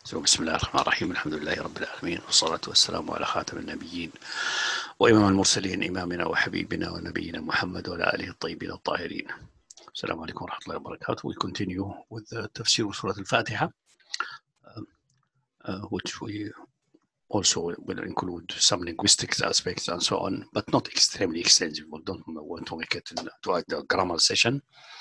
بسم الله الرحمن الرحيم. الحمد لله رب العالمين، والصلاة والسلام على خاتم النبيين وإمام المرسلين، إمامنا وحبيبنا ونبينا محمد وعلى آله الطيبين الطاهرين. السلام عليكم ورحمة الله وبركاته. We continue with the tafsir of Surah Al-Fatiha, which we also will include some linguistics aspects and so on, but not extremely extensive. We don't want to make it into a grammar session,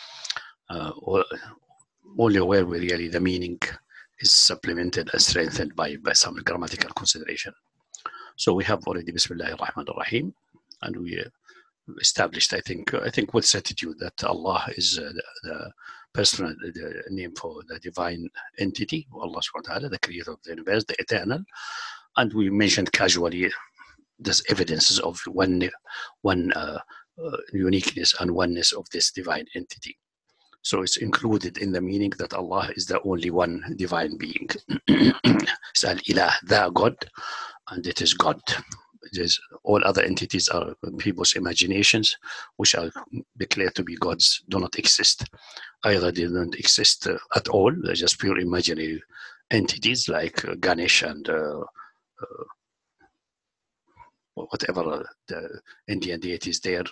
only where we really the meaning is supplemented and strengthened by some grammatical consideration. So we have already Bismillahir Rahmanir Rahim, and we established, I think with certitude, that Allah is the personal name for the divine entity, Allah subhanahu wa ta'ala, the creator of the universe, the eternal. And we mentioned casually there's evidences of one uniqueness and oneness of this divine entity. So it's included in the meaning that Allah is the only one divine being. It's Al-Ilah, the God, and it is God. All other entities are people's imaginations, which are declared to be gods, do not exist. Either they don't exist at all, they're just pure imaginary entities like Ganesh and whatever the Indian deities there,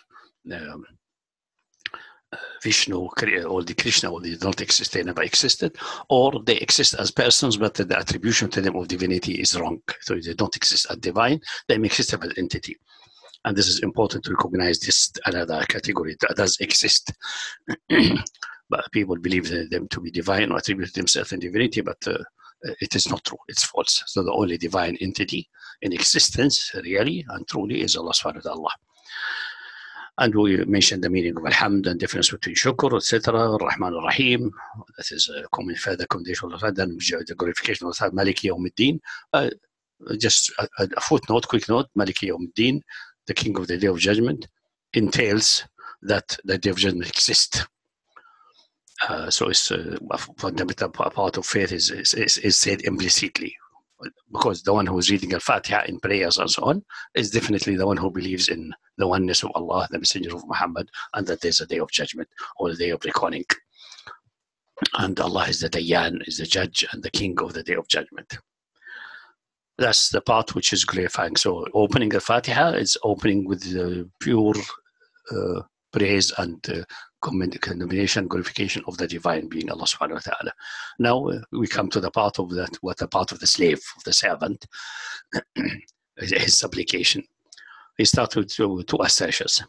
Vishnu, or the Krishna, or they don't exist, they never existed, or they exist as persons, but the attribution to them of divinity is wrong. So they don't exist as divine, they exist as an entity. And this is important to recognize this another category that does exist. But people believe them to be divine or attribute themselves in divinity, but it is not true, it's false. So the only divine entity in existence, really and truly, is Allah subhanahu wa ta'ala. And we mentioned the meaning of Alhamd and difference between Shukr, etc. Rahman al-Rahim, that is a common further condition of that, and the glorification of that, Maliki Yawmiddin. Just a footnote, quick note, Maliki Yawmiddin, the King of the Day of Judgment, entails that the Day of Judgment exists. So it's a fundamental part of faith is said implicitly, because the one who is reading Al-Fatiha in prayers and so on is definitely the one who believes in the oneness of Allah, the Messenger of Muhammad, and that there's a day of judgment or a day of reckoning. And Allah is the Dayyan, is the judge and the king of the day of judgment. That's the part which is clarifying. So opening Al-Fatiha is opening with the pure praise and condemnation, glorification of the divine being, Allah subhanahu wa ta'ala. Now we come to the part of that, what the part of the slave, of the servant, his supplication. He starts with two assertions.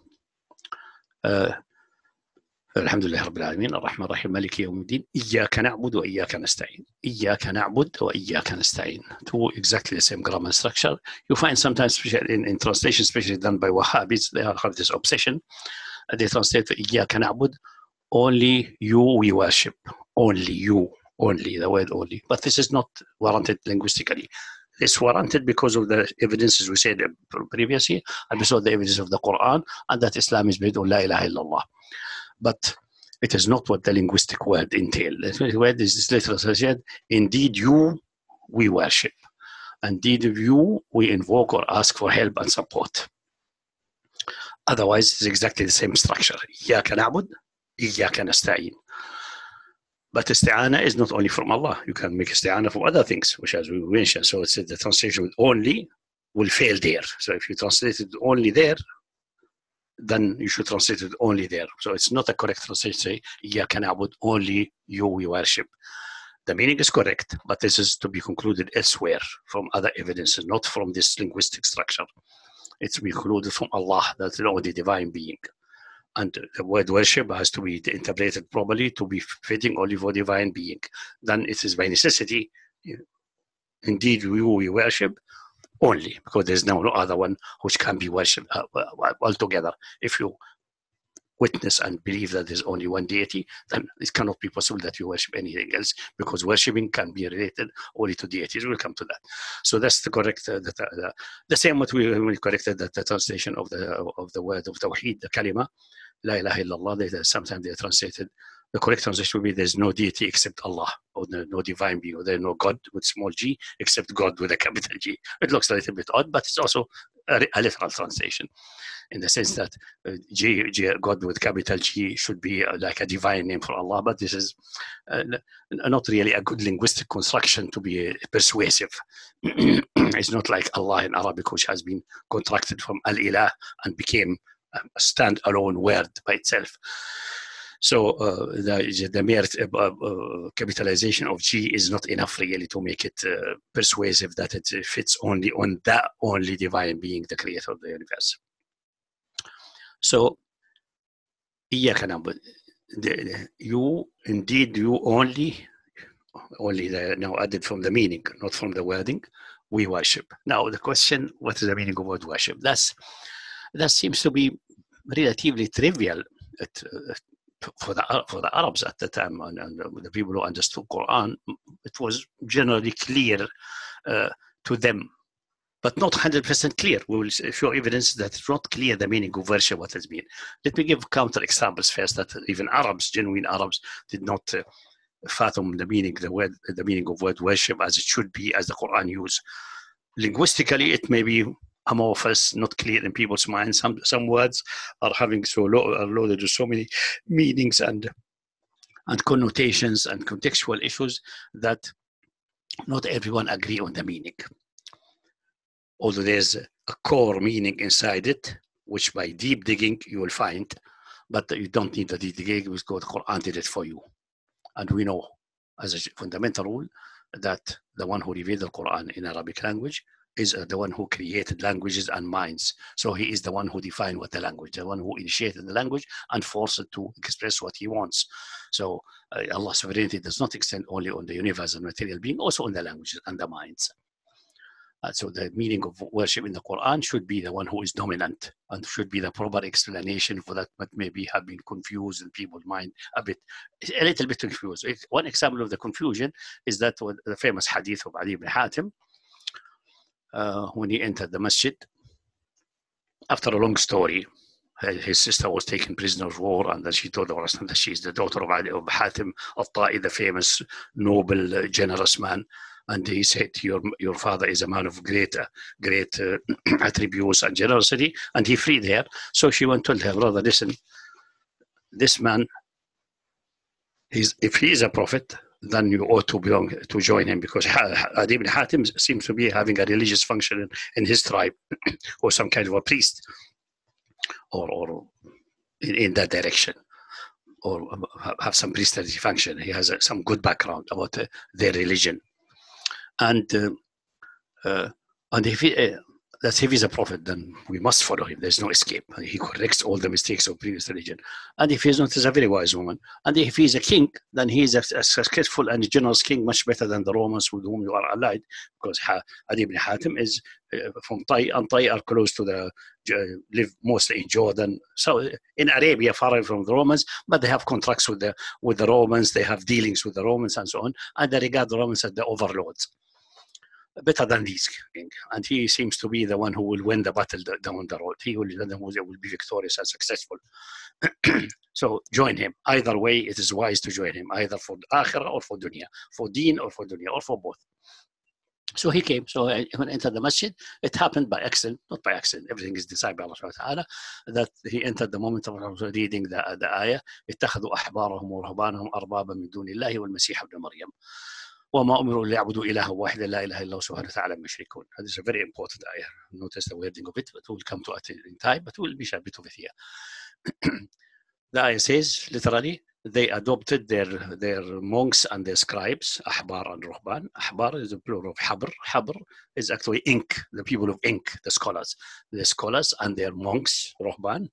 Alhamdulillah Rabbil Alameen, Ar-Rahman Ar-Rahim, Maliki Yawmiddin, Iyyaka na'budu wa iyyaka nasta'in. Iyyaka na'bud wa iyyaka nasta'in. Two exactly the same grammar structure. You find sometimes in translation, especially done by Wahhabis, they have this obsession. They translate for Iyyaka na'bud, only you we worship. Only you. Only, the word only. But this is not warranted linguistically. It's warranted because of the evidences we said previously, and also the evidence of the Quran, and that Islam is based on La ilaha illallah. But it is not what the linguistic word entails. The word is this literal said, indeed you we worship. Indeed of you we invoke or ask for help and support. Otherwise, it's exactly the same structure. Iyyaka na'bud, iyyaka nasta'in. But isti'ana is not only from Allah. You can make isti'ana from other things, which as we mentioned. So it's the translation with only will fail there. So if you translate it only there, then you should translate it only there. So it's not a correct translation. Say, Iyyaka na'bud, only you we worship. The meaning is correct, but this is to be concluded elsewhere from other evidences, not from this linguistic structure. It's to be concluded from Allah, that's the only divine being. And the word worship has to be interpreted properly to be fitting only for divine being. Then it is by necessity, indeed we worship only, because there's no other one which can be worshipped altogether. If you witness and believe that there's only one deity, then it cannot be possible that you worship anything else, because worshipping can be related only to deities. We'll come to that. So that's the correct, the same what we corrected that the translation of the word of Tawheed, the kalima, La ilaha illallah, sometimes they translated the correct translation would be there's no deity except Allah, or no divine being, or there's no God with small g except God with a capital G. It looks a little bit odd, but it's also a literal translation in the sense that God with capital G should be like a divine name for Allah, but this is not really a good linguistic construction to be persuasive. It's not like Allah in Arabic, which has been contracted from al-ilah and became a stand-alone word by itself. So the mere capitalization of G is not enough really to make it persuasive that it fits only on that only divine being, the creator of the universe. So, إياك نعبد. You indeed, you only now added from the meaning, not from the wording, we worship. Now the question, what is the meaning of word worship? That seems to be relatively trivial for the Arabs at the time, and the people who understood Quran. It was generally clear to them, but not 100% clear. We will show evidence that it's not clear the meaning of worship, what it means. Let me give counter examples first that even Arabs, genuine Arabs, did not fathom the meaning of word worship as it should be, as the Quran used. Linguistically, it may be amorphous, not clear in people's minds. Some words are having loaded with so many meanings and connotations and contextual issues that not everyone agree on the meaning. Although there's a core meaning inside it, which by deep digging you will find, but you don't need the deep digging because the Quran did it for you. And we know as a fundamental rule that the one who revealed the Quran in Arabic language is the one who created languages and minds. So he is the one who defined what the language, the one who initiated the language and forced it to express what he wants. So Allah's sovereignty does not extend only on the universe and material being, also on the languages and the minds. So the meaning of worship in the Quran should be the one who is dominant and should be the proper explanation for that, but maybe have been confused in people's mind a little bit confused. One example of the confusion is that the famous hadith of Ali ibn Hatim, when he entered the masjid, after a long story, his sister was taken prisoner of war, and then she told the Rasul that she is the daughter of Ali ibn Hatim al-Ta'i, the famous, noble, generous man. And he said, your father is a man of great attributes and generosity, and he freed her. So she went to her brother, listen, this man, if he is a prophet, then you ought to join him, because Adi ibn Hatim seems to be having a religious function in his tribe, or some kind of a priest, or in that direction, or have some priestly function. He has some good background about their religion. And if he's a prophet, then we must follow him. There's no escape. He corrects all the mistakes of previous religion. And if he's not, he's a very wise woman. And if he's a king, then he's a successful and generous king, much better than the Romans with whom you are allied, because Adi ibn Hatim is from Tai, and Tai are close to live mostly in Jordan. So in Arabia, far away from the Romans, but they have contracts with the Romans. They have dealings with the Romans and so on. And they regard the Romans as the overlords, better than these king. And he seems to be the one who will win the battle down the road. He will be victorious and successful. So join him. Either way, it is wise to join him, either for akhirah or for dunya, for deen or for dunya, or for both. So he came. So when he entered the masjid, it happened by accident, not by accident. Everything is decided by Allah subhanahu wa ta'ala, that he entered the moment of reading the ayah, اتخذوا أحبارهم ورهبانهم أربابا من دون الله والمسيح ابن مريم. وما أمروا ليعبدوا إله واحدا لا إله إلا الله سبحانه وتعالى مشركون. That is a very important ayah. Notice the wording of it, but we'll come to it in time, but we'll be a bit of it here. The ayah says, literally, they adopted their monks and their scribes, Ahbar and Ruhban. Ahbar is the plural of Habr. Habr is actually ink, the people of ink, the scholars. The scholars and their monks, Ruhban,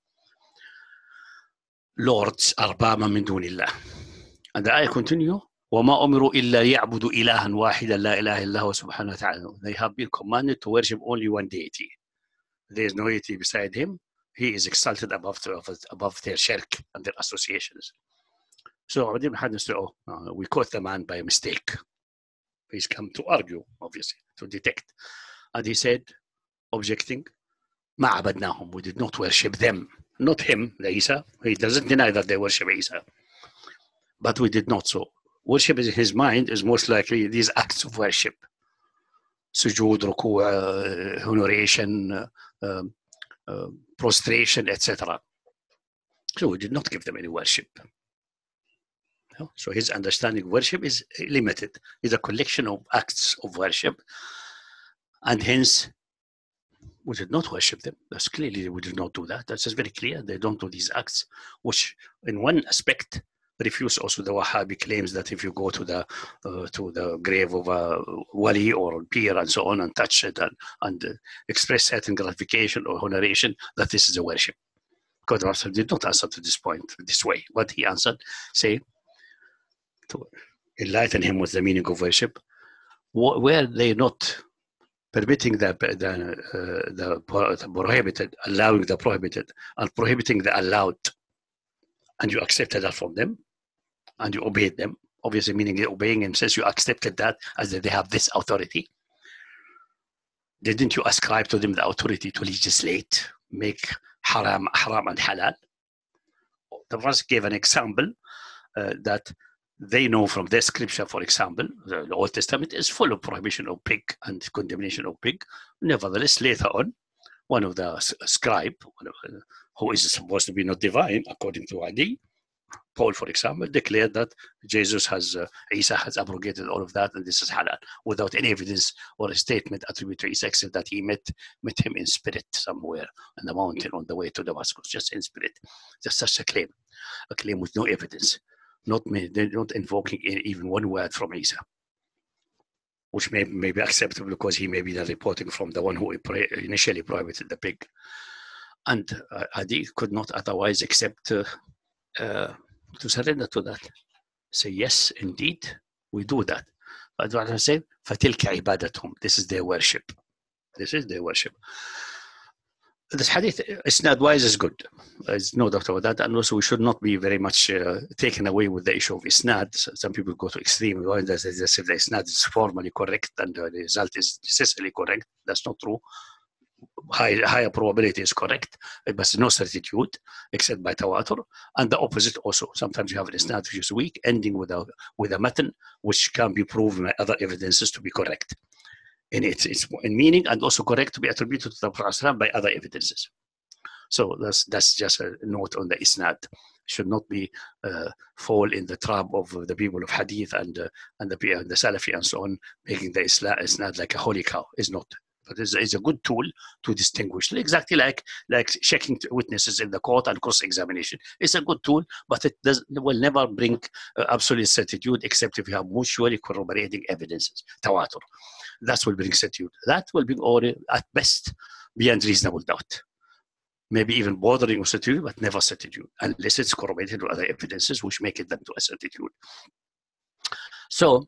lords, أربابا من دون الله. And the ayah continue, وما أمروا إلا يعبدوا إلها واحدا لا إله إلا هو سبحانه وتعالى. They have been commanded to worship only one deity. There is no deity beside him. He is exalted above their shirk and their associations. So Adi ibn Hatim said, we caught the man by mistake. He's come to argue, obviously, to detect. And he said, objecting, ما عبدناهم. We did not worship them. Not him, Isa. He doesn't deny that they worship Isa. but we did not. So worship in his mind is most likely these acts of worship. Sujood, ruku', honoration, prostration, etc. So we did not give them any worship. So his understanding of worship is limited. It's a collection of acts of worship, and hence we did not worship them. That's clearly we did not do that. That's just very clear. They don't do these acts, which in one aspect refuse also the Wahhabi claims that if you go to the grave of a wali or a peer and so on and touch it and express certain gratification or honoration, that this is a worship. Because the Prophet did not answer to this point this way. What he answered, say, to enlighten him with the meaning of worship, were they not permitting the prohibited, allowing the prohibited, and prohibiting the allowed, and you accepted that from them, and you obeyed them, obviously meaning obeying him says you accepted that as that they have this authority. Didn't you ascribe to them the authority to legislate, make haram and halal? The Prophet gave an example that they know from their scripture, for example, the Old Testament is full of prohibition of pig and condemnation of pig. Nevertheless, later on, one of the scribe, who is supposed to be not divine, according to Ali, Paul, for example, declared that Isa has abrogated all of that and this is halal, without any evidence or a statement attributed to Isa, except that he met him in spirit somewhere on the mountain on the way to Damascus, just in spirit. Just such a claim with no evidence. They're not invoking even one word from Isa, which may be acceptable because he may be reporting from the one who initially prohibited the pig. And Adi could not otherwise except to surrender to that. Say, yes, indeed, we do that. But what I say, فَتِلْكَ عِبَادَتْهُمْ. This is their worship. This is their worship. This hadith, isnad-wise, is good. There's no doubt about that. And also, we should not be very much taken away with the issue of isnad. Some people go to extreme ones as if the isnad is formally correct and the result is necessarily correct. That's not true. Higher probability is correct, but no certitude except by tawatur. And the opposite also. Sometimes you have an isnad which is weak, ending with a matan, which can be proven by other evidences to be correct in its in meaning, and also correct to be attributed to the Prophet by other evidences. So that's just a note on the isnad. Should not be fall in the trap of the people of hadith and the Salafi and so on, making the isnad like a holy cow. Is not. But it's a good tool to distinguish, exactly like checking witnesses in the court and cross-examination. It's a good tool, but it will never bring absolute certitude except if you have mutually corroborating evidences, tawatur. That will bring certitude. That will bring, or at best, beyond reasonable doubt. Maybe even bordering on certitude, but never certitude, unless it's corroborated with other evidences which make it them to a certitude. So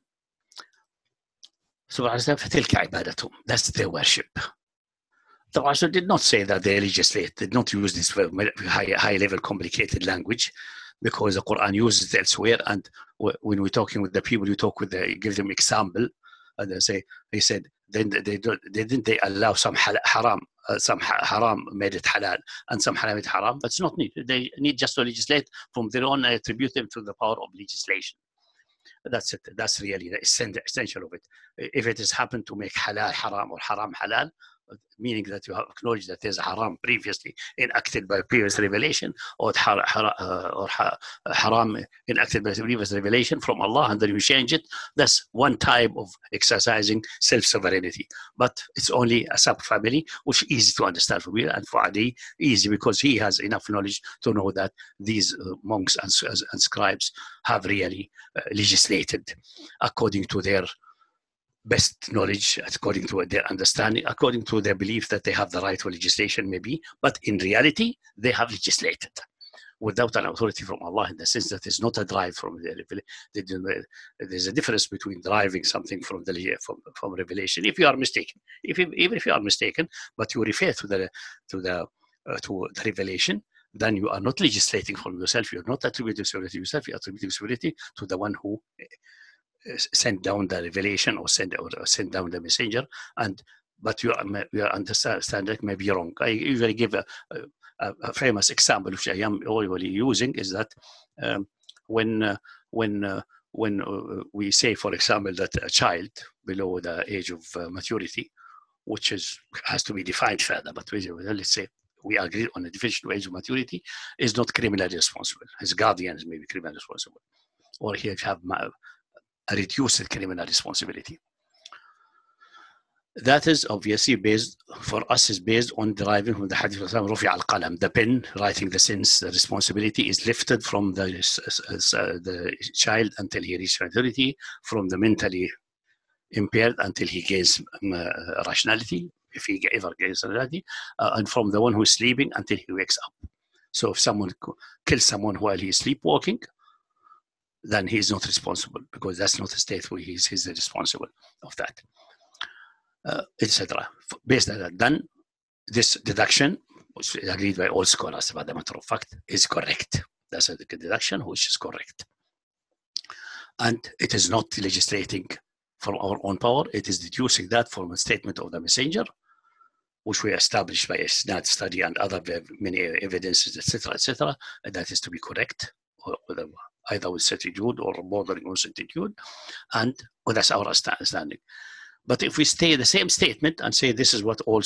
فَتِلْكَ عِبَادَتُهُمْ. That's their worship. The Prophet did not say that they legislate, did not use this high-level complicated language, because the Quran uses it elsewhere. And when we're talking with the people, you give them example, and he said, then didn't they allow some haram made it halal, and some halal made it haram? That's not needed. They need just to legislate from their own, attribute them to the power of legislation. That's it. That's really the essential of it. If it has happened to make halal haram or haram halal, meaning that you have acknowledged that there's a haram previously enacted by previous revelation, or haram enacted by previous revelation from Allah, and then you change it, that's one type of exercising self-sovereignty. But it's only a sub-family, which is easy to understand for me, and for Adi, easy because he has enough knowledge to know that these monks and scribes have really legislated according to their best knowledge, according to their understanding, according to their belief that they have the right for legislation, maybe, but in reality, they have legislated without an authority from Allah, in the sense that it's not a drive from there's a difference between deriving something from revelation. If you are mistaken, even if you are mistaken, but you refer to the revelation, then you are not legislating from yourself. You're not attributing sovereignty to yourself. You're attributing sovereignty to the one who send down the revelation or send down the messenger, but you understand that may be wrong. I usually give a famous example, which I am already using, is that when we say, for example, that a child below the age of maturity, which has to be defined further, but let's say we agree on the definition of age of maturity, is not criminally responsible. His guardians may be criminally responsible, or he have a reduced criminal responsibility. That is obviously based, for us, is based on deriving from the hadith of Rufi al-Qalam. The pen writing the sins, the responsibility is lifted from the child until he reaches maturity, from the mentally impaired until he gains rationality, if he ever gains rationality, and from the one who is sleeping until he wakes up. So if someone kills someone while he is sleepwalking, then he is not responsible, because that's not a state where he's responsible of that. Etc. Based on that, then this deduction, which is agreed by all scholars about the matter of fact, is correct. That's a deduction which is correct. And it is not legislating from our own power, it is deducing that from a statement of the messenger, which we established by isnad study and other many evidences, etc., and that is to be correct, or either with certitude or bordering on certitude, and that's our understanding. But if we stay the same statement and say this is what all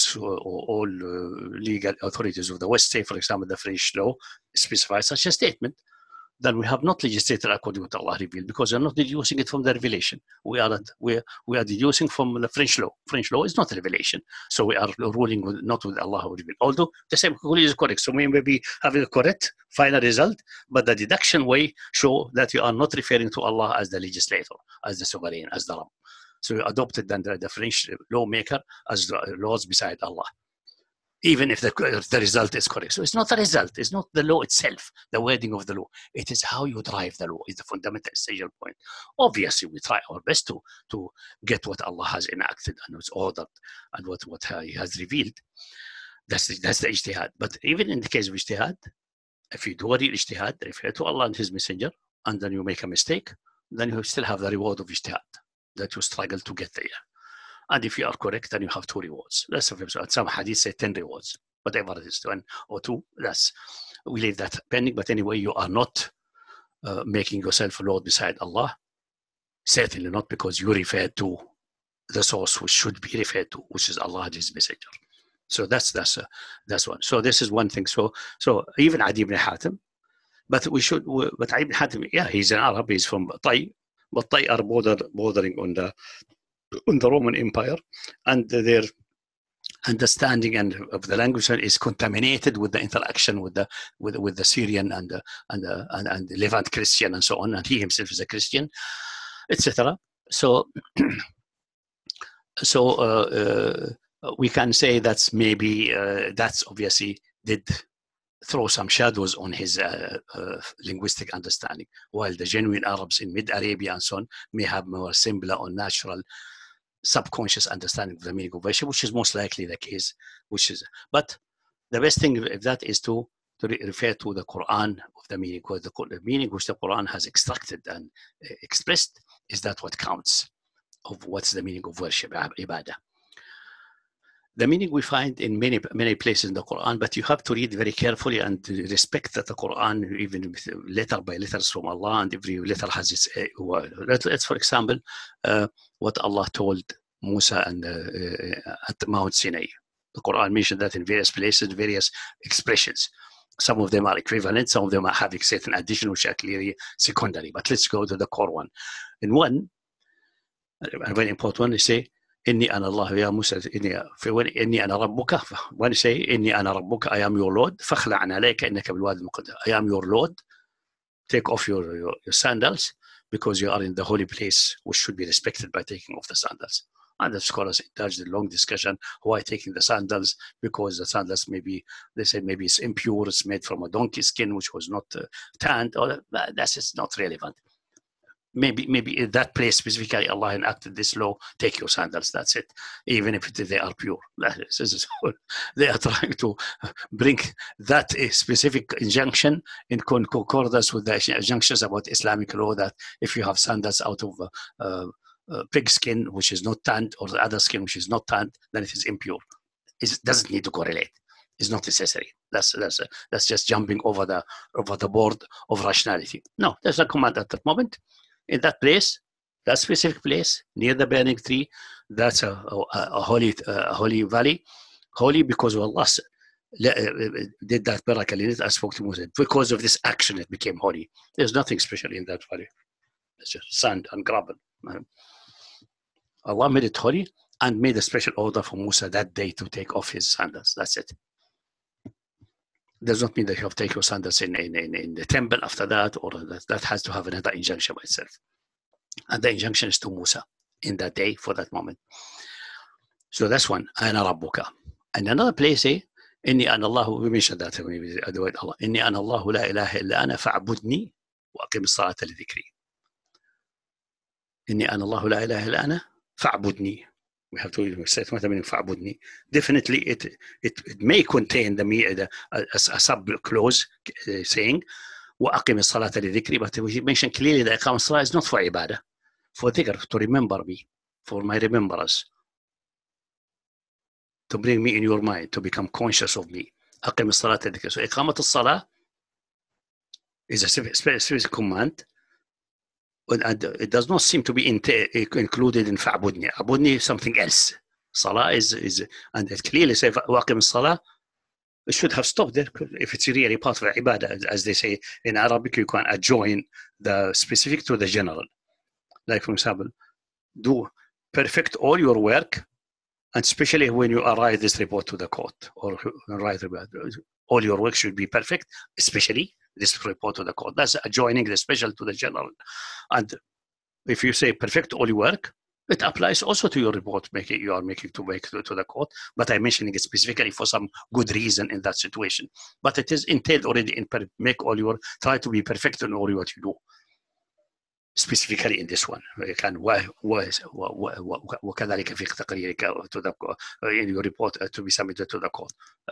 legal authorities of the West say, for example, the French law specifies such a statement, then we have not legislated according to what Allah revealed, because we are not deducing it from the revelation. We are deducing from the French law. French law is not a revelation, so we are ruling not with Allah who revealed. Although the same conclusion is correct, so we may be having a correct final result, but the deduction way show that you are not referring to Allah as the legislator, as the sovereign, as the Rabb. So you adopted then the French lawmaker as laws beside Allah, even if the result is correct. So it's not the result, it's not the law itself, the wording of the law. It is how you drive the law is the fundamental essential point. Obviously, we try our best to get what Allah has enacted and what's ordered and what He has revealed. That's the ijtihad. But even in the case of ijtihad, if you do a real ijtihad, refer to Allah and His Messenger, and then you make a mistake, then you still have the reward of ijtihad, that you struggle to get there. And if you are correct, then you have 2 rewards. That's some hadith say 10 rewards, whatever it is, 1 or 2. We leave that pending. But anyway, you are not making yourself a Lord beside Allah. Certainly not, because you refer to the source which should be referred to, which is Allah and His Messenger. So that's one. So this is one thing. So even Adi ibn Hatim, but Adi ibn Hatim, yeah, he's an Arab. He's from Tai. But they are bordering on the Roman Empire, and their understanding of the language is contaminated with the interaction with the Syrian and the Levant Christian and so on. And he himself is a Christian, etc. So we can say that's maybe that's obviously did throw some shadows on his linguistic understanding, while the genuine Arabs in mid-Arabia and so on may have more simpler or natural subconscious understanding of the meaning of worship, which is most likely the case. But the best thing of that is to refer to the Quran of the meaning, because the meaning which the Quran has extracted and expressed is that what counts of what's the meaning of worship, ibadah. The meaning we find in many places in the Quran, but you have to read very carefully and respect that the Quran, even letter by letters from Allah, and every letter has its word. Let's, for example, what Allah told Musa at Mount Sinai. The Quran mentioned that in various places, various expressions. Some of them are equivalent, some of them are having certain addition, which are clearly secondary. But let's go to the core one. In one, a very important one, they say, Inni ana Allah ya Musa, inni ana rabbuka. When you say, Inni ana rabbuka, I am your Lord, fakhla'an alayka innaka bil wadi al-muqaddas. I am your Lord. Take off your sandals, because you are in the holy place, which should be respected by taking off the sandals. And the scholars indulged in long discussion why taking the sandals, because the sandals they say maybe it's impure, it's made from a donkey skin which was not tanned, or that's not relevant. Maybe in that place specifically Allah enacted this law, take your sandals, that's it, even if they are pure. They are trying to bring that specific injunction in concordance with the injunctions about Islamic law, that if you have sandals out of pig skin which is not tanned, or the other skin which is not tanned, then it is impure. It doesn't need to correlate. It's not necessary. That's just jumping over the board of rationality. No, there's a command at that moment, in that place, that specific place near the burning tree. That's a holy valley, holy because Allah did that miracle in it. I spoke to Moses. Because of this action, it became holy. There's nothing special in that valley. It's just sand and gravel. Allah made it holy and made a special order for Musa that day to take off his sandals. That's it. Does not mean that you have to take your sandals in the temple after that, or that has to have another injunction by itself. And the injunction is to Musa in that day for that moment. So that's one. Ana Rabbuka. And another place, Inni ana Allah, we mentioned that the word Allah. Inni ana Allahu la ilaha illa ana fa'budni wa aqim as-salata li dhikri. Inni ana Allahu la ilaha illa ana fa'budni. We have to say what I mean, fa'budni. Definitely, it may contain a sub-clause saying وَأَقِمِ الصَّلَاةَ لِذِكْرِ, but we mentioned clearly that Iqam as-Salah is not for ibadah, for dhikr, to remember me, for my remembrance, to bring me in your mind, to become conscious of me. أَقِمِ الصَّلَاةَ لِذِكْرِ. So Iqamat as-Salah is a specific command, and it does not seem to be included in fa'budni. Abudni is something else. Salah is and it clearly says waqim salah. It should have stopped there if it's really part of ibadah. As they say in Arabic, you can adjoin the specific to the general. Like, for example, do perfect all your work, and especially when you write this report to the court, or write all your work should be perfect, especially this report to the court. That's adjoining the special to the general. And if you say perfect all your work, it applies also to your report you are making to the court. But I'm mentioning it specifically for some good reason in that situation. But it is entailed already in try to be perfect in all what you do. Specifically in this one, you can وكذلك في تقريرك in your report to be submitted to the court.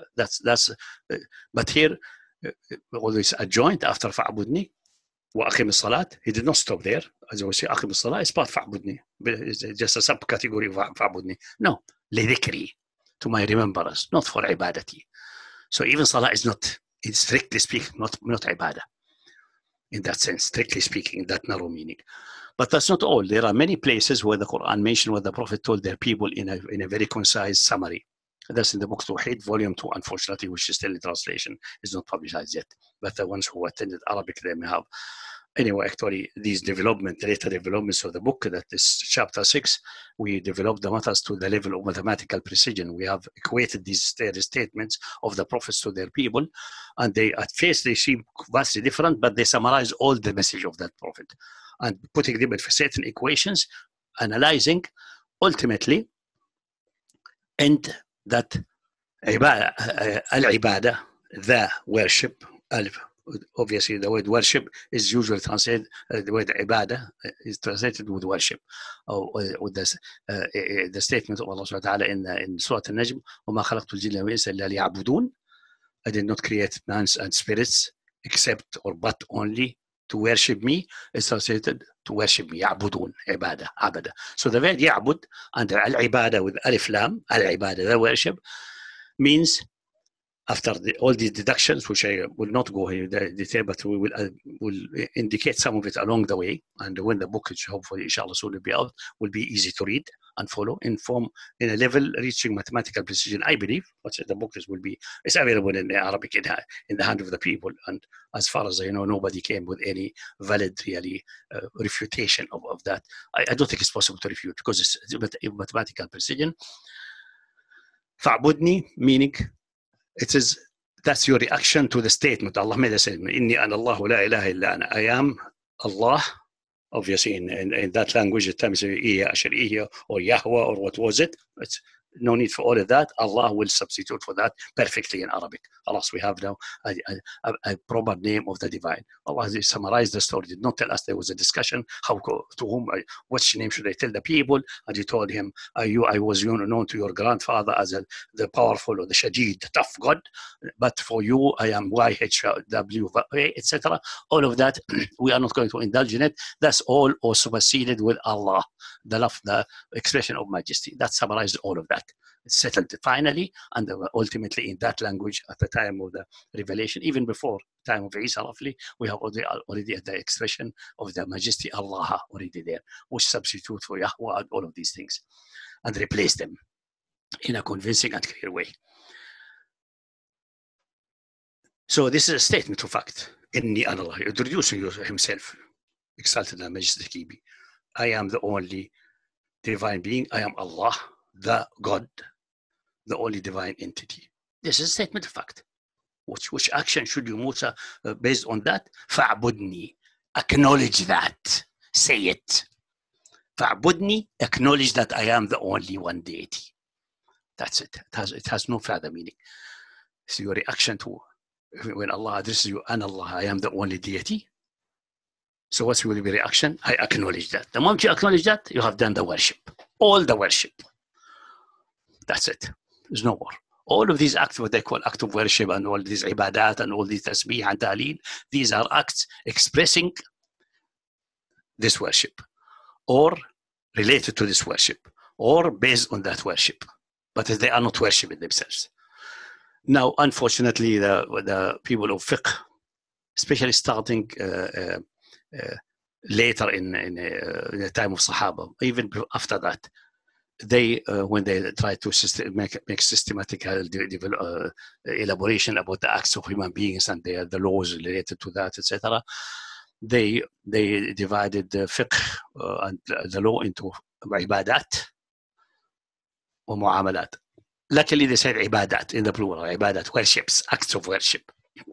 But here, although it's adjoined after فَعْبُدْنِي وَأَقِمِ الصَّلَاة, he did not stop there. As I say, أقم الصلاة is part فَعْبُدْنِي, it's just a subcategory of فَعْبُدْنِي. No, لذكري, to my remembrance, not for ibadati. So even salah is not, strictly speaking, not ibadah. In that sense, strictly speaking, in that narrow meaning. But that's not all. There are many places where the Quran mentioned what the Prophet told their people in a very concise summary. That's in the book Tawheed, volume 2, unfortunately, which is still in translation. It's not published yet. But the ones who attended Arabic, they may have. Anyway, actually, these later developments of the book, that is chapter 6, we developed the matters to the level of mathematical precision. We have equated these statements of the prophets to their people, and at first they seem vastly different, but they summarize all the message of that prophet. And putting them into certain equations, analyzing, ultimately, and that al-ibadah, the worship, obviously the word worship is usually translated, the word ibadah is translated with worship, or with the statement of Allah subhanahu wa ta'ala in Surah Al-Najm, وَمَا خَلَقْتُ الْجِنَّ وَالْإِنسَ إِلَّا لِيَعْبُدُونَ. I did not create men and spirits except or but only to worship me. It's translated to worship me, يعبدون, ibadah, abada. So the word يعبد and al-ibadah with alif lam, al-ibadah, the worship, means, after all these deductions, which I will not go here in detail, but we will indicate some of it along the way. And when the book, which hopefully, inshallah, soon will be out, will be easy to read and follow in a level reaching mathematical precision, I believe. But the book it's available in Arabic in the hand of the people. And as far as I know, nobody came with any valid, really, refutation of that. I don't think it's possible to refute because it's mathematical precision. Fa'budni, meaning, that's your reaction to the statement. Allah made a statement. Inni ana Allahu la ilaha illa ana. I am Allah. Obviously, in that language, it terms Iya, Ashariya, or Yahweh, or what was it? It's no need for all of that. Allah will substitute for that perfectly in Arabic. Alas, we have now a proper name of the divine. Allah summarized the story. Did not tell us there was a discussion. Which name should I tell the people? And he told him, I was known to your grandfather as the powerful or the Shadid, the tough God. But for you, I am YHW, etc. All of that, we are not going to indulge in it. That's all superseded with Allah, the expression of majesty. That summarized all of that. that. It's settled finally, and ultimately in that language at the time of the revelation, even before time of Isa, roughly, we have already the expression of the majesty Allah already there, which substitute for Yahweh and all of these things, and replace them in a convincing and clear way. So this is a statement of fact. Inni ana Allah, introducing himself, exalted and majestic. I am the only divine being. I am Allah, the God, the only divine entity. This is a statement of fact. Which action should you, Musa, based on that? Fa'budni. Acknowledge that. Say it. Fa'budni. Acknowledge that I am the only one deity. That's it. It has no further meaning. So your reaction to when Allah addresses you, and Allah, I am the only deity. So what's your reaction? I acknowledge that. The moment you acknowledge that, you have done the worship. All the worship. That's it. There's no more. All of these acts, what they call act of worship, and all these ibadat, and all these tasbih and ta'leel, these are acts expressing this worship, or related to this worship, or based on that worship. But they are not worshiping themselves. Now, unfortunately, the people of fiqh, especially starting later in the time of Sahaba, even after that, they when they try to make systematic elaboration about the acts of human beings and the laws related to that, etc., they divided the fiqh and the law into ibadat or mu'amalat. Luckily, they said ibadat in the plural. Ibadat, worships, acts of worship.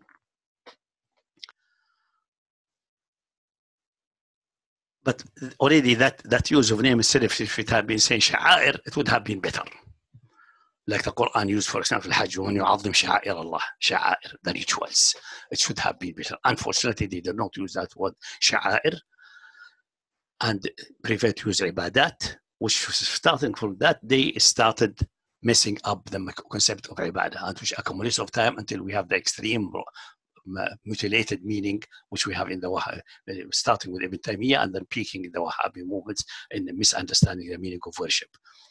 But already that use of name itself, if it had been saying sha'air, it would have been better. Like the Quran used, for example, Hajj, when you عظم شعائر Allah, sha'air, the rituals. It should have been better. Unfortunately, they did not use that word sha'air and prefer to use ibadat, which starting from that day started messing up the concept of ibadah, and which accumulates of time until we have the extreme mutilated meaning, which we have in the Wahhabi, starting with Ibn Taymiyyah and then peaking in the Wahhabi movements in the misunderstanding the meaning of worship.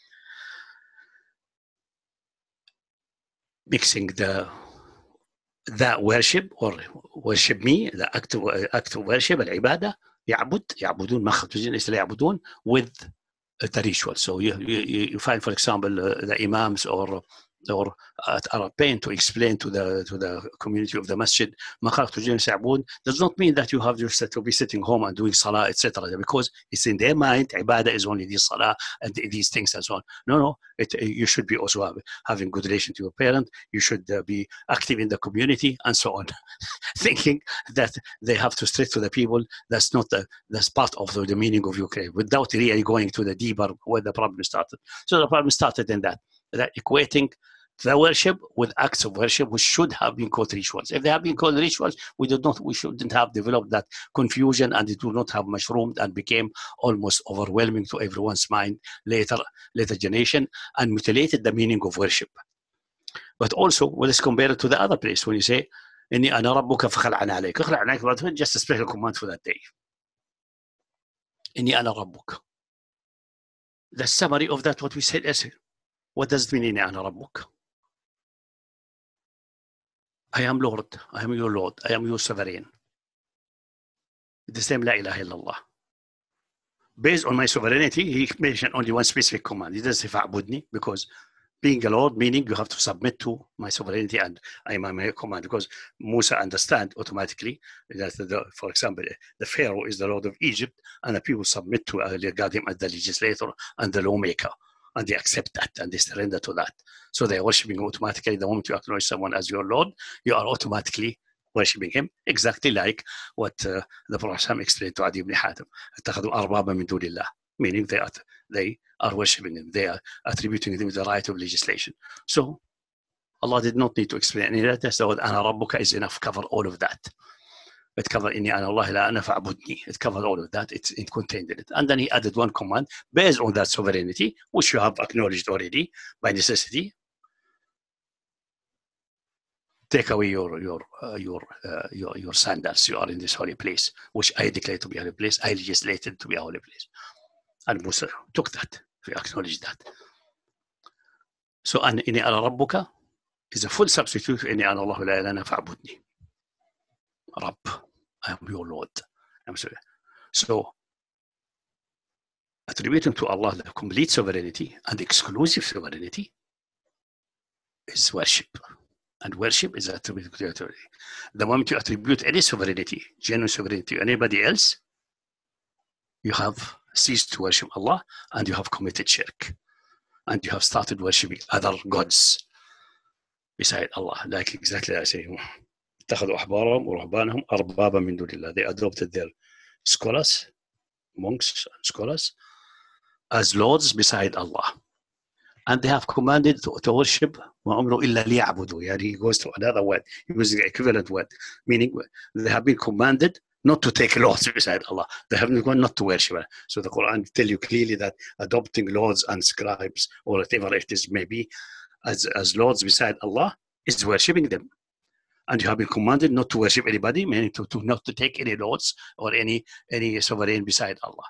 Mixing the worship or worship me, the act of worship, al-ibadah, يعبدون ما خلقت الجن إلا يعبدون, with the ritual. So you find, for example, the imams or are paying to explain to the community of the masjid, does not mean that you have just to be sitting home and doing salah, etc. Because it's in their mind, ibadah is only this salah and these things and so on. No, you should be also having good relation to your parent. You should be active in the community and so on. Thinking that they have to straight to the people, that's not that's part of the meaning of your claim, without really going to the deeper where the problem started. So the problem started in that equating the worship with acts of worship, which should have been called rituals. If they have been called rituals, we shouldn't have developed that confusion, and it would not have mushroomed and became almost overwhelming to everyone's mind later generation, and mutilated the meaning of worship. But also, let's compare it to the other place when you say, إني أنا ربك فخلعنا عليك. خلعنا عليك, just a special command for that day. إني أنا ربك. The summary of that, what we said is, what does it mean, إني أنا ربك? I am Lord, I am your Lord, I am your sovereign. The same La ilaha illallah. Based on my sovereignty, he mentioned only one specific command. He doesn't say fa'budni, because being a Lord, meaning you have to submit to my sovereignty and I am my command. Because Musa understand automatically that, for example, the Pharaoh is the Lord of Egypt, and the people submit to regard him as the legislator and the lawmaker, and they accept that and they surrender to that. So they are worshiping automatically. The moment you acknowledge someone as your Lord, you are automatically worshiping him, exactly like what the Prophet explained to Adi ibn Hatim. Meaning they are worshiping him. They are attributing him the right of legislation. So Allah did not need to explain any of that. So Ana Rabbuka is enough, cover all of that. It covered Inni Ana Allah la ana fa'budni. It covered all of that. It's contained in it. And then he added one command based on that sovereignty, which you have acknowledged already by necessity. Take away your sandals. You are in this holy place, which I declare to be a holy place. I legislated to be a holy place. And Musa took that. We acknowledge that. So, and إني أنا ربك is a full substitute for إني أنا الله لا إله إلا أنا فاعبدني. Rabb, I am your Lord. I'm sorry. So, attributing to Allah the complete sovereignty and exclusive sovereignty is worship. And worship is attributed to authority. The moment you attribute any sovereignty, genuine sovereignty to anybody else, you have ceased to worship Allah and you have committed shirk. And you have started worshipping other gods beside Allah. Like exactly as I say, اتخذوا أحبارهم ورهبانهم أربابا من دون الله. They adopted their scholars, monks and scholars, as lords beside Allah. And they have commanded to worship وَأَمْرُوا إِلَّا لِيَعْبُدُوا. Yani he goes to another word. He uses the equivalent word, meaning they have been commanded not to take lords beside Allah. They have been commanded not to worship. So the Quran tells you clearly that adopting lords and scribes or whatever it is may be as lords beside Allah is worshipping them. And you have been commanded not to worship anybody, meaning to not to take any lords or any sovereign beside Allah.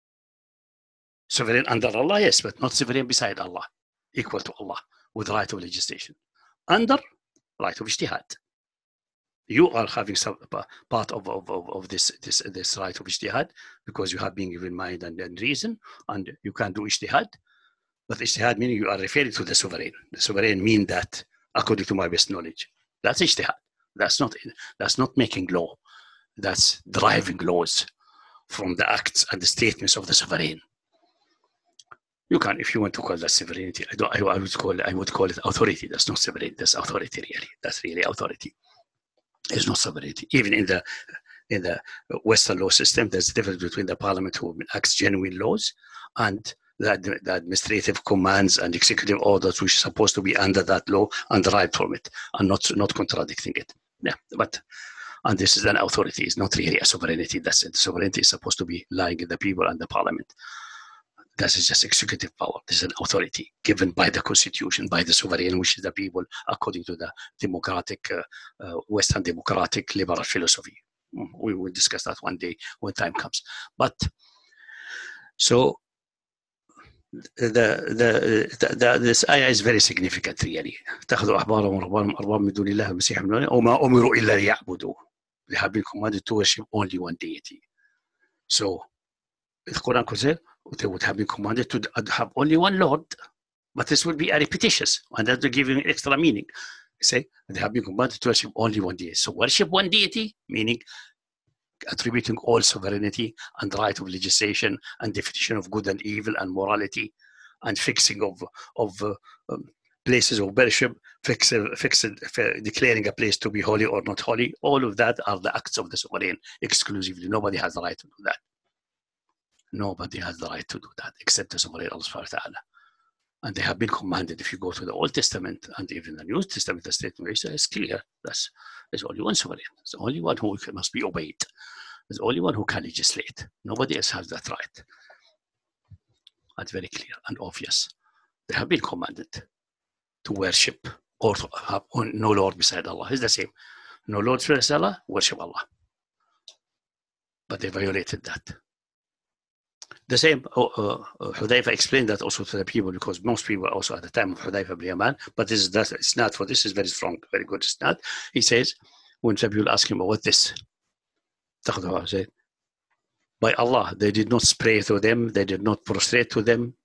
Sovereign under Allah, yes, but not sovereign beside Allah, equal to Allah, with right of legislation. Under right of ijtihad. You are having some part of this right of ijtihad because you have been given mind and reason, and you can do ijtihad. But ijtihad meaning you are referring to the sovereign. The sovereign mean that according to my best knowledge. That's ijtihad. That's not making law. That's deriving laws from the acts and the statements of the sovereign. You can, if you want to call that sovereignty, I would call it authority. That's not sovereignty. That's authority, really. That's really authority. It's not sovereignty. Even in the Western law system, there's a difference between the parliament who acts genuine laws and the administrative commands and executive orders which are supposed to be under that law and derived from it and not contradicting it. Yeah, and this is an authority. It's not really a sovereignty. That's it. Sovereignty is supposed to be lying in the people and the parliament. This is just executive power. This is an authority given by the constitution, by the sovereign, which is the people, according to the democratic, Western democratic liberal philosophy. We will discuss that one day when time comes. But so this ayah is very significant, really. اتخذوا أحبارهم ورهبانهم أربابا من دون الله المسيح ابن مريم وما أمروا إلا ليعبدوا. They have been commanded to worship only one deity. So the Quran could say they would have been commanded to have only one Lord, but this would be a repetitious, and that will give you an extra meaning. Say they have been commanded to worship only one deity. So worship one deity, meaning attributing all sovereignty and right of legislation and definition of good and evil and morality and fixing of places of worship, declaring a place to be holy or not holy. All of that are the acts of the sovereign exclusively. Nobody has the right to do that. Nobody has the right to do that except the sovereign Allah subhanahu wa ta'ala. And they have been commanded. If you go to the Old Testament and even the New Testament, the statement is clear. There's only one sovereign. There's only one who must be obeyed. There's only one who can legislate. Nobody else has that right. That's very clear and obvious. They have been commanded to worship or to have no Lord beside Allah. It's the same. No Lord beside Allah, worship Allah. But they violated that. The same, Hudayfa explained that also to the people because most people also at the time of Hudayfa ibn Yaman, but it's not for this is very strong, very good. It's not. He says, when some people ask him about this, said, by Allah, they did not pray to them, they did not prostrate to them,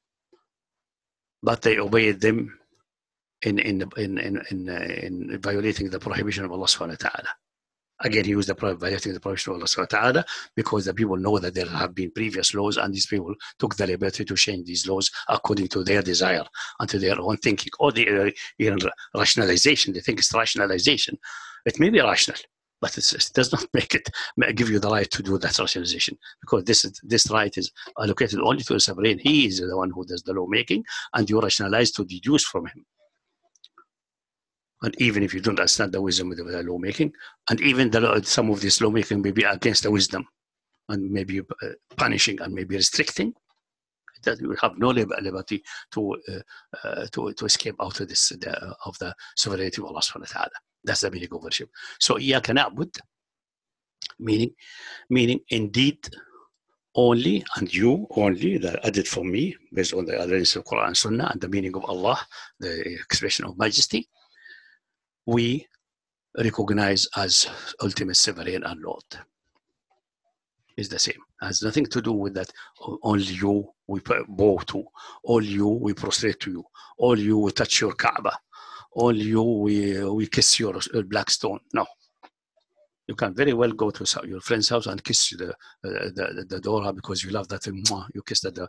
but they obeyed them in violating the prohibition of Allah subhanahu wa ta'ala. Again, he used the violating the prohibition of Allah subhanahu wa ta'ala because the people know that there have been previous laws and these people took the liberty to change these laws according to their desire and to their own thinking or their rationalization. They think it's rationalization. It may be rational, but it does not give you the right to do that rationalization because this right is allocated only to the sovereign. He is the one who does the lawmaking and you rationalize to deduce from him. And even if you don't understand the wisdom of the lawmaking, and even some of this lawmaking may be against the wisdom, and maybe punishing and maybe restricting, that you will have no liberty to escape out of this of the sovereignty of Allah subhanahu wa ta'ala. That's the meaning of worship. So إياك نعبد, meaning indeed only, and you only, that added for me, based on the evidence of Quran and Sunnah and the meaning of Allah, the expression of majesty, we recognize as ultimate sovereign and Lord. Is the same. Has nothing to do with that. Only you we bow to. All you we prostrate to you. All you we touch your Kaaba. All you we kiss your black stone. No. You can very well go to your friend's house and kiss the door because you love that. You kiss the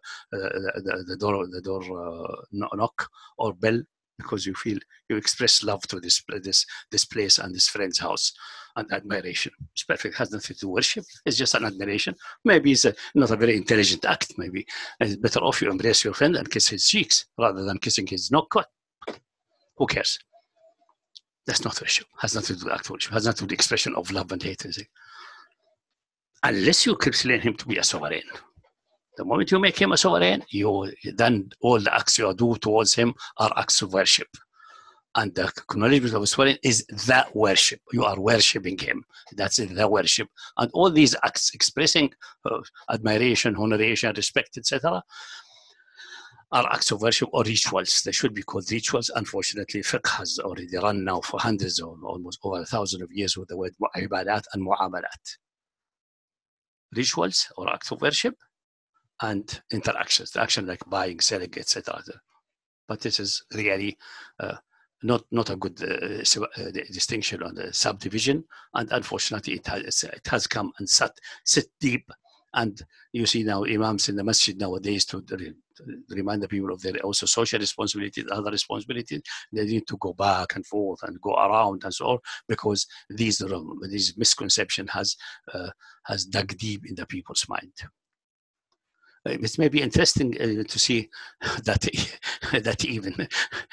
door knock or bell because you feel you express love to this place and this friend's house and admiration. It's perfect. It has nothing to do with worship. It's just an admiration. Maybe it's not a very intelligent act. Maybe it's better off you embrace your friend and kiss his cheeks rather than kissing his knock. Who cares? That's not worship. Has nothing to do with act of worship. Has nothing to do with the expression of love and hate. Unless you claim him to be a sovereign. The moment you make him a sovereign, then all the acts you do towards him are acts of worship. And the acknowledgement of a sovereign is that worship. You are worshipping him. That's it, the worship. And all these acts expressing admiration, honoration, respect, etc., are acts of worship or rituals. They should be called rituals. Unfortunately, fiqh has already run now for hundreds or almost over 1,000 of years with the word ibadat and mu'amalat. Rituals or acts of worship and interactions, the action like buying, selling, etc. But this is really not a good distinction on the subdivision. And unfortunately, it has come and sit deep. And you see now imams in the masjid nowadays to remind the people of their also social responsibilities, other responsibilities. They need to go back and forth and go around and so on because these misconception has dug deep in the people's mind. It may be interesting to see that even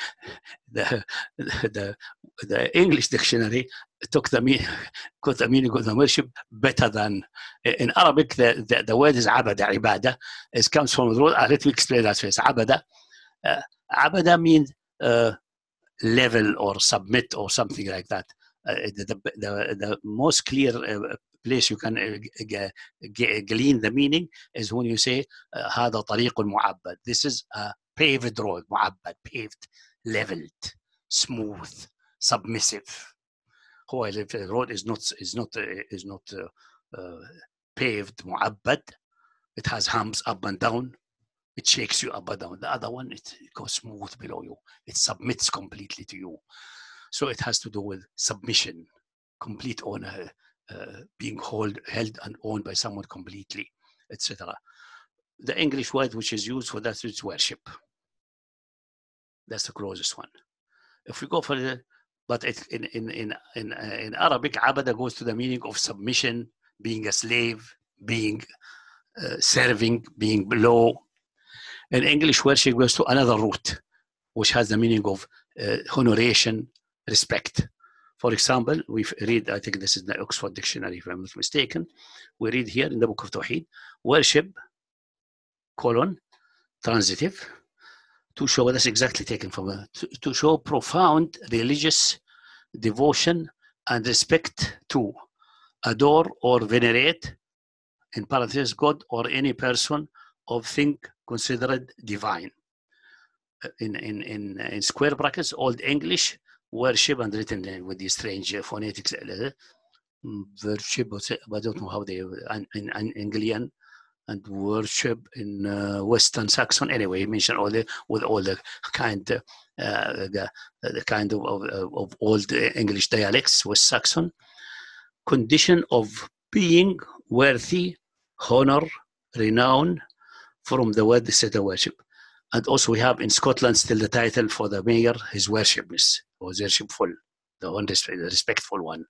the English dictionary took the meaning of the worship better than in Arabic. The word is abada, ibadah. It comes from the word. Let me explain that first. Abada. Abada means level or submit or something like that. The most clear place you can glean the meaning is when you say هذا طريق معبد. This is a paved road. معبد, paved, leveled, smooth, submissive. The road is not paved. معبد. It has humps up and down. It shakes you up and down. The other one, it goes smooth below you. It submits completely to you. So it has to do with submission, complete honor, being held and owned by someone completely, etc. The English word which is used for that is worship. That's the closest one. If we go for the, but in Arabic, abada goes to the meaning of submission, being a slave, being serving, being below. In English, worship goes to another root, which has the meaning of honoration, respect. For example, we read, I think this is the Oxford Dictionary, if I'm not mistaken. We read here in the Book of Tawheed, worship, transitive, to show, that's exactly taken from, to show profound religious devotion and respect to, adore or venerate, in parentheses, God or any person of thing considered divine. In square brackets, Old English, worship, and written with these strange phonetics, worship, I don't know how they, in Anglian, and worship in Western Saxon. Anyway, he mentioned all the kind of old English dialects, West Saxon. Condition of being worthy, honor, renown, from the word set of worship. And also we have in Scotland still the title for the mayor, his worshipness, or worshipful, the respectful one.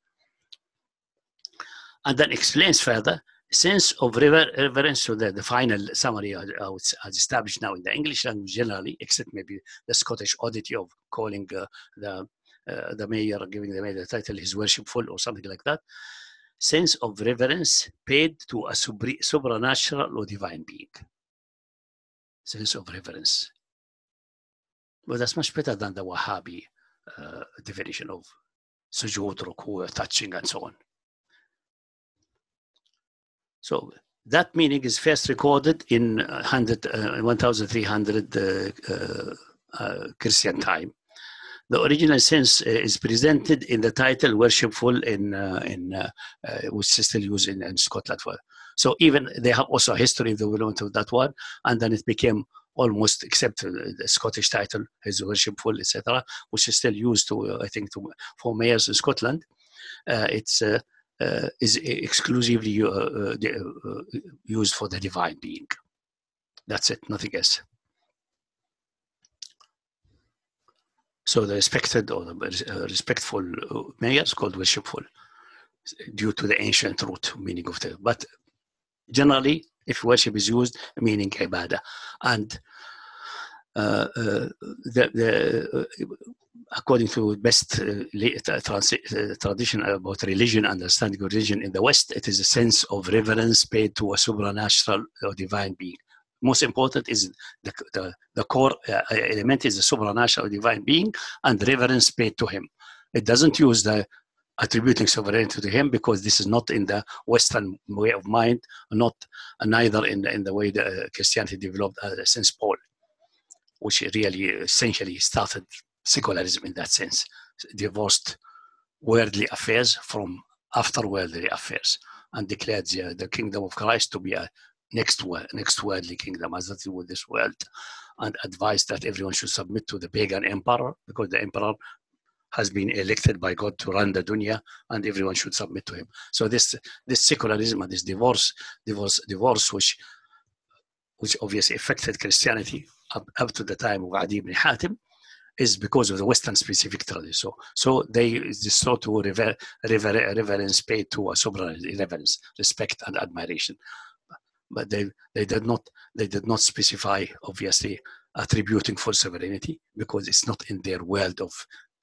And then explains further, sense of reverence. So the final summary as established now in the English language generally, except maybe the Scottish oddity of calling the mayor, giving the mayor the title, his worshipful or something like that. Sense of reverence paid to a supernatural or divine being. Sense of reverence. Well, that's much better than the Wahhabi definition of sujood, ruku, touching, and so on. So That meaning is first recorded in 1300 Christian time. The original sense is presented in the title "worshipful" which is still used in Scotland. So even they have also a history of the development of that word, and then it became almost, except the Scottish title is "worshipful," etc., which is still used I think, for mayors in Scotland. It's is exclusively used for the divine being. That's it, nothing else. So the respected or the respectful mayor is called worshipful, due to the ancient root meaning of the. But generally, if worship is used, meaning ibadah, and according to best tradition about religion, understanding of religion in the West, it is a sense of reverence paid to a supernatural or divine being. Most important is the core element is the supernatural divine being, and reverence paid to him. It doesn't use the attributing sovereignty to him, because this is not in the Western way of mind, neither in the way that Christianity developed since Paul, which really essentially started secularism in that sense, divorced worldly affairs from after-worldly affairs, and declared the kingdom of Christ to be a next worldly kingdom, as that with this world, and advised that everyone should submit to the pagan emperor, because the emperor has been elected by God to run the dunya, and everyone should submit to him. So this secularism and this divorce, which obviously affected Christianity up to the time of Adi ibn Hatim, is because of the Western specific tradition. So they sought to reverence paid to a sovereign, reverence, respect, and admiration. But they did not specify, obviously, attributing full sovereignty, because it's not in their world of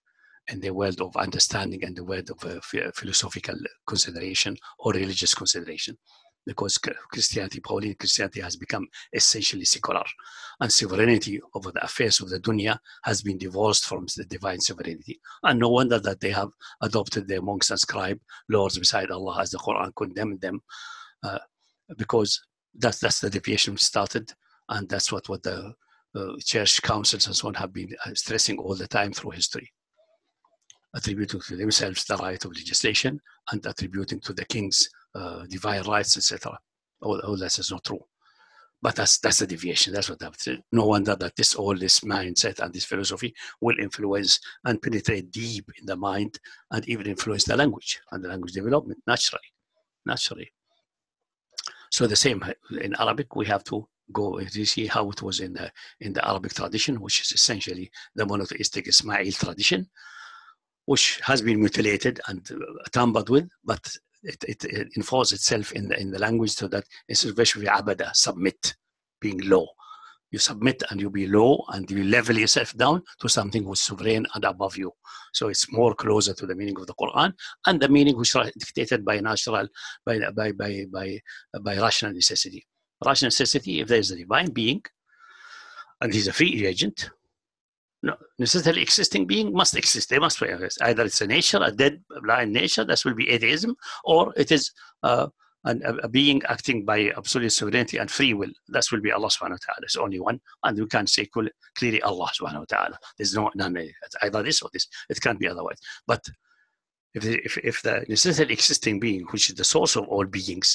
understanding and the world of philosophical consideration or religious consideration, because Pauline Christianity has become essentially secular, and sovereignty over the affairs of the dunya has been divorced from the divine sovereignty. And no wonder that they have adopted their monks and scribe lords beside Allah, as the Quran condemned them, because that's the deviation started, and that's what the church councils and so on have been stressing all the time through history, attributing to themselves the right of legislation and attributing to the king's divine rights, etc. All that is not true. But that's the deviation. That's what happens. No wonder that this mindset and this philosophy will influence and penetrate deep in the mind, and even influence the language and the language development naturally. So the same in Arabic, we have to go to see how it was in the Arabic tradition, which is essentially the monotheistic Ismail tradition, which has been mutilated and tampered with, but it enforces itself in the language, so that it's especially abada, submit, being low. You submit and you be low, and you level yourself down to something which is sovereign and above you. So it's more closer to the meaning of the Quran, and the meaning which is dictated by rational necessity. Rational necessity, if there is a divine being, and he's a free agent, no, necessarily existing being must exist. They must be. Either it's a nature, a dead, blind nature, that will be atheism, or it is a being acting by absolute sovereignty and free will. That will be Allah subhanahu wa ta'ala. There's only one, and you can say clearly Allah subhanahu wa ta'ala. There's none, either this or this. It can't be otherwise. But if the necessarily existing being, which is the source of all beings,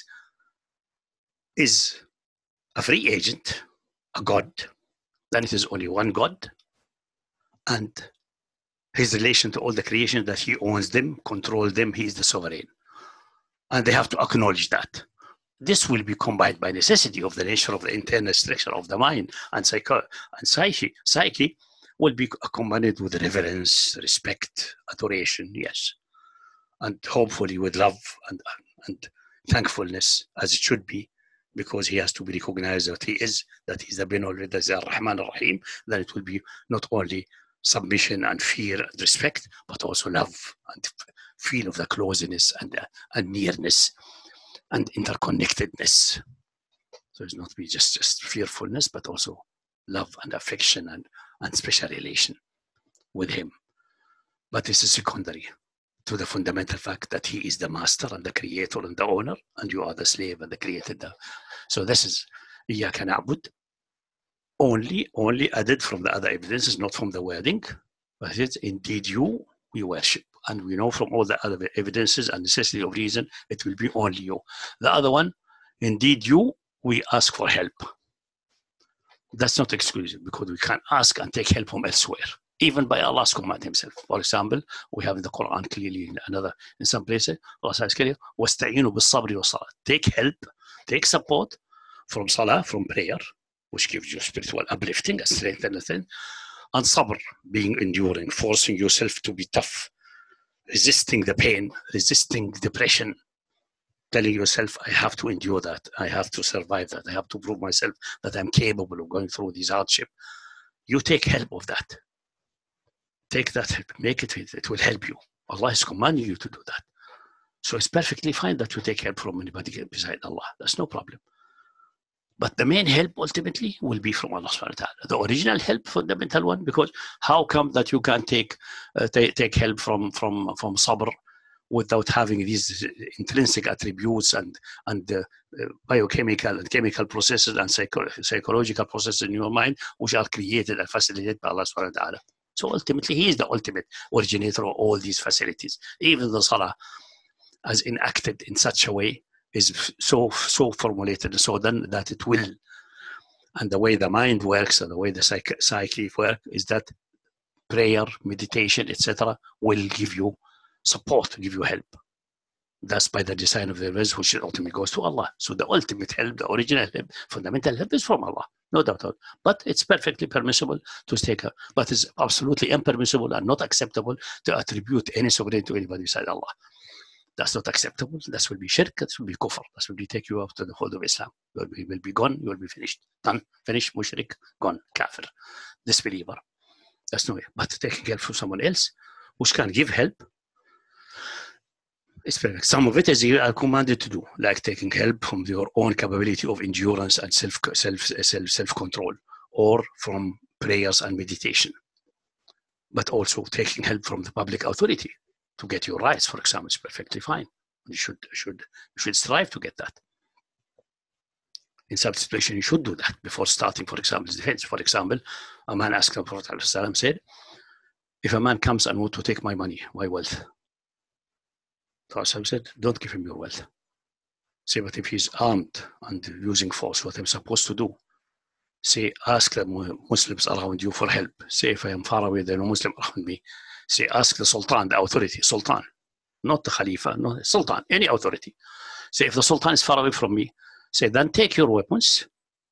is a free agent, a God, then it is only one God, and his relation to all the creation, that he owns them, controls them, he is the sovereign. And they have to acknowledge that. This will be combined by necessity of the nature of the internal structure of the mind, and psyche will be accompanied with reverence, respect, adoration, yes. And hopefully with love and thankfulness, as it should be, because he has to be recognized that he's the benevolent, that is Ar-Rahman Ar-Rahim. Then it will be not only submission and fear and respect, but also love and feel of the closeness and nearness and interconnectedness. So it's not be just fearfulness, but also love and affection and special relation with him. But this is secondary. to the fundamental fact that he is the master and the creator and the owner, and you are the slave and the creator. So this is إياك نعبد, only added from the other evidences, not from the wording. But it's indeed you we worship. And we know from all the other evidences and necessity of reason, it will be only you. The other one, indeed you, we ask for help. That's not exclusive, because we can ask and take help from elsewhere, even by Allah's command himself. For example, we have in the Quran clearly in some places, Allah says clearly, وَاسْتَعِينُوا بِالصَّبْرِ وَالصَّلَاةِ. Take help, take support from salah, from prayer, which gives you spiritual uplifting, strength and anything, and sabr, being enduring, forcing yourself to be tough, resisting the pain, resisting depression, telling yourself, I have to endure that, I have to survive that, I have to prove myself that I'm capable of going through this hardship. You take help of that. Take that help, make it will help you. Allah is commanding you to do that. So it's perfectly fine that you take help from anybody beside Allah. That's no problem. But the main help ultimately will be from Allah subhanahu wa ta'ala. The original help, fundamental one, because how come that you can take help from sabr without having these intrinsic attributes and biochemical and chemical processes and psychological processes in your mind, which are created and facilitated by Allah subhanahu wa ta'ala. So ultimately, he is the ultimate originator of all these facilities. Even the salah, as enacted in such a way, is so formulated and so done that it will. And the way the mind works and the way the psyche works is that prayer, meditation, etc., will give you support, give you help. That's by the design of the verse, which ultimately goes to Allah. So the ultimate help, the original help, fundamental help is from Allah, no doubt about it. But it's perfectly permissible to take her. But it's absolutely impermissible and not acceptable to attribute any sovereignty to anybody beside Allah. That's not acceptable. That will be shirk. That will be kufr. That will be take you out to the fold of Islam. You will be gone. You will be finished. Done. Finished. Mushrik. Gone. Kafir. Disbeliever. That's no way. But taking help from someone else, which can give help, is perfect. Some of it is you are commanded to do, like taking help from your own capability of endurance and self-control, or from prayers and meditation. But also taking help from the public authority to get your rights, for example, is perfectly fine. You should strive to get that. In some situation, you should do that before starting, for example, defense. For example, a man asked the Prophet ﷺ, said, if a man comes and wants to take my money, my wealth, the Prophet said, don't give him your wealth. Say, but if he's armed and using force, what I'm supposed to do? Say, ask the Muslims around you for help. Say, if I am far away, there are no Muslim around me. Say, ask the Sultan, the authority, Sultan, not the Khalifa, no, Sultan, any authority. Say, if the Sultan is far away from me, say, then take your weapons,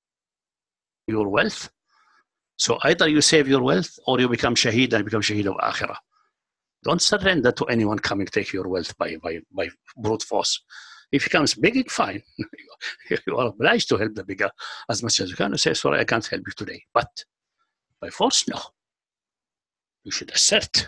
your wealth. So either you save your wealth or you become shaheed and become shaheed of akhirah. Don't surrender to anyone coming to take your wealth by brute force. If he comes begging, fine. You are obliged to help the beggar as much as you can. You say, sorry, I can't help you today. But by force, no. You should assert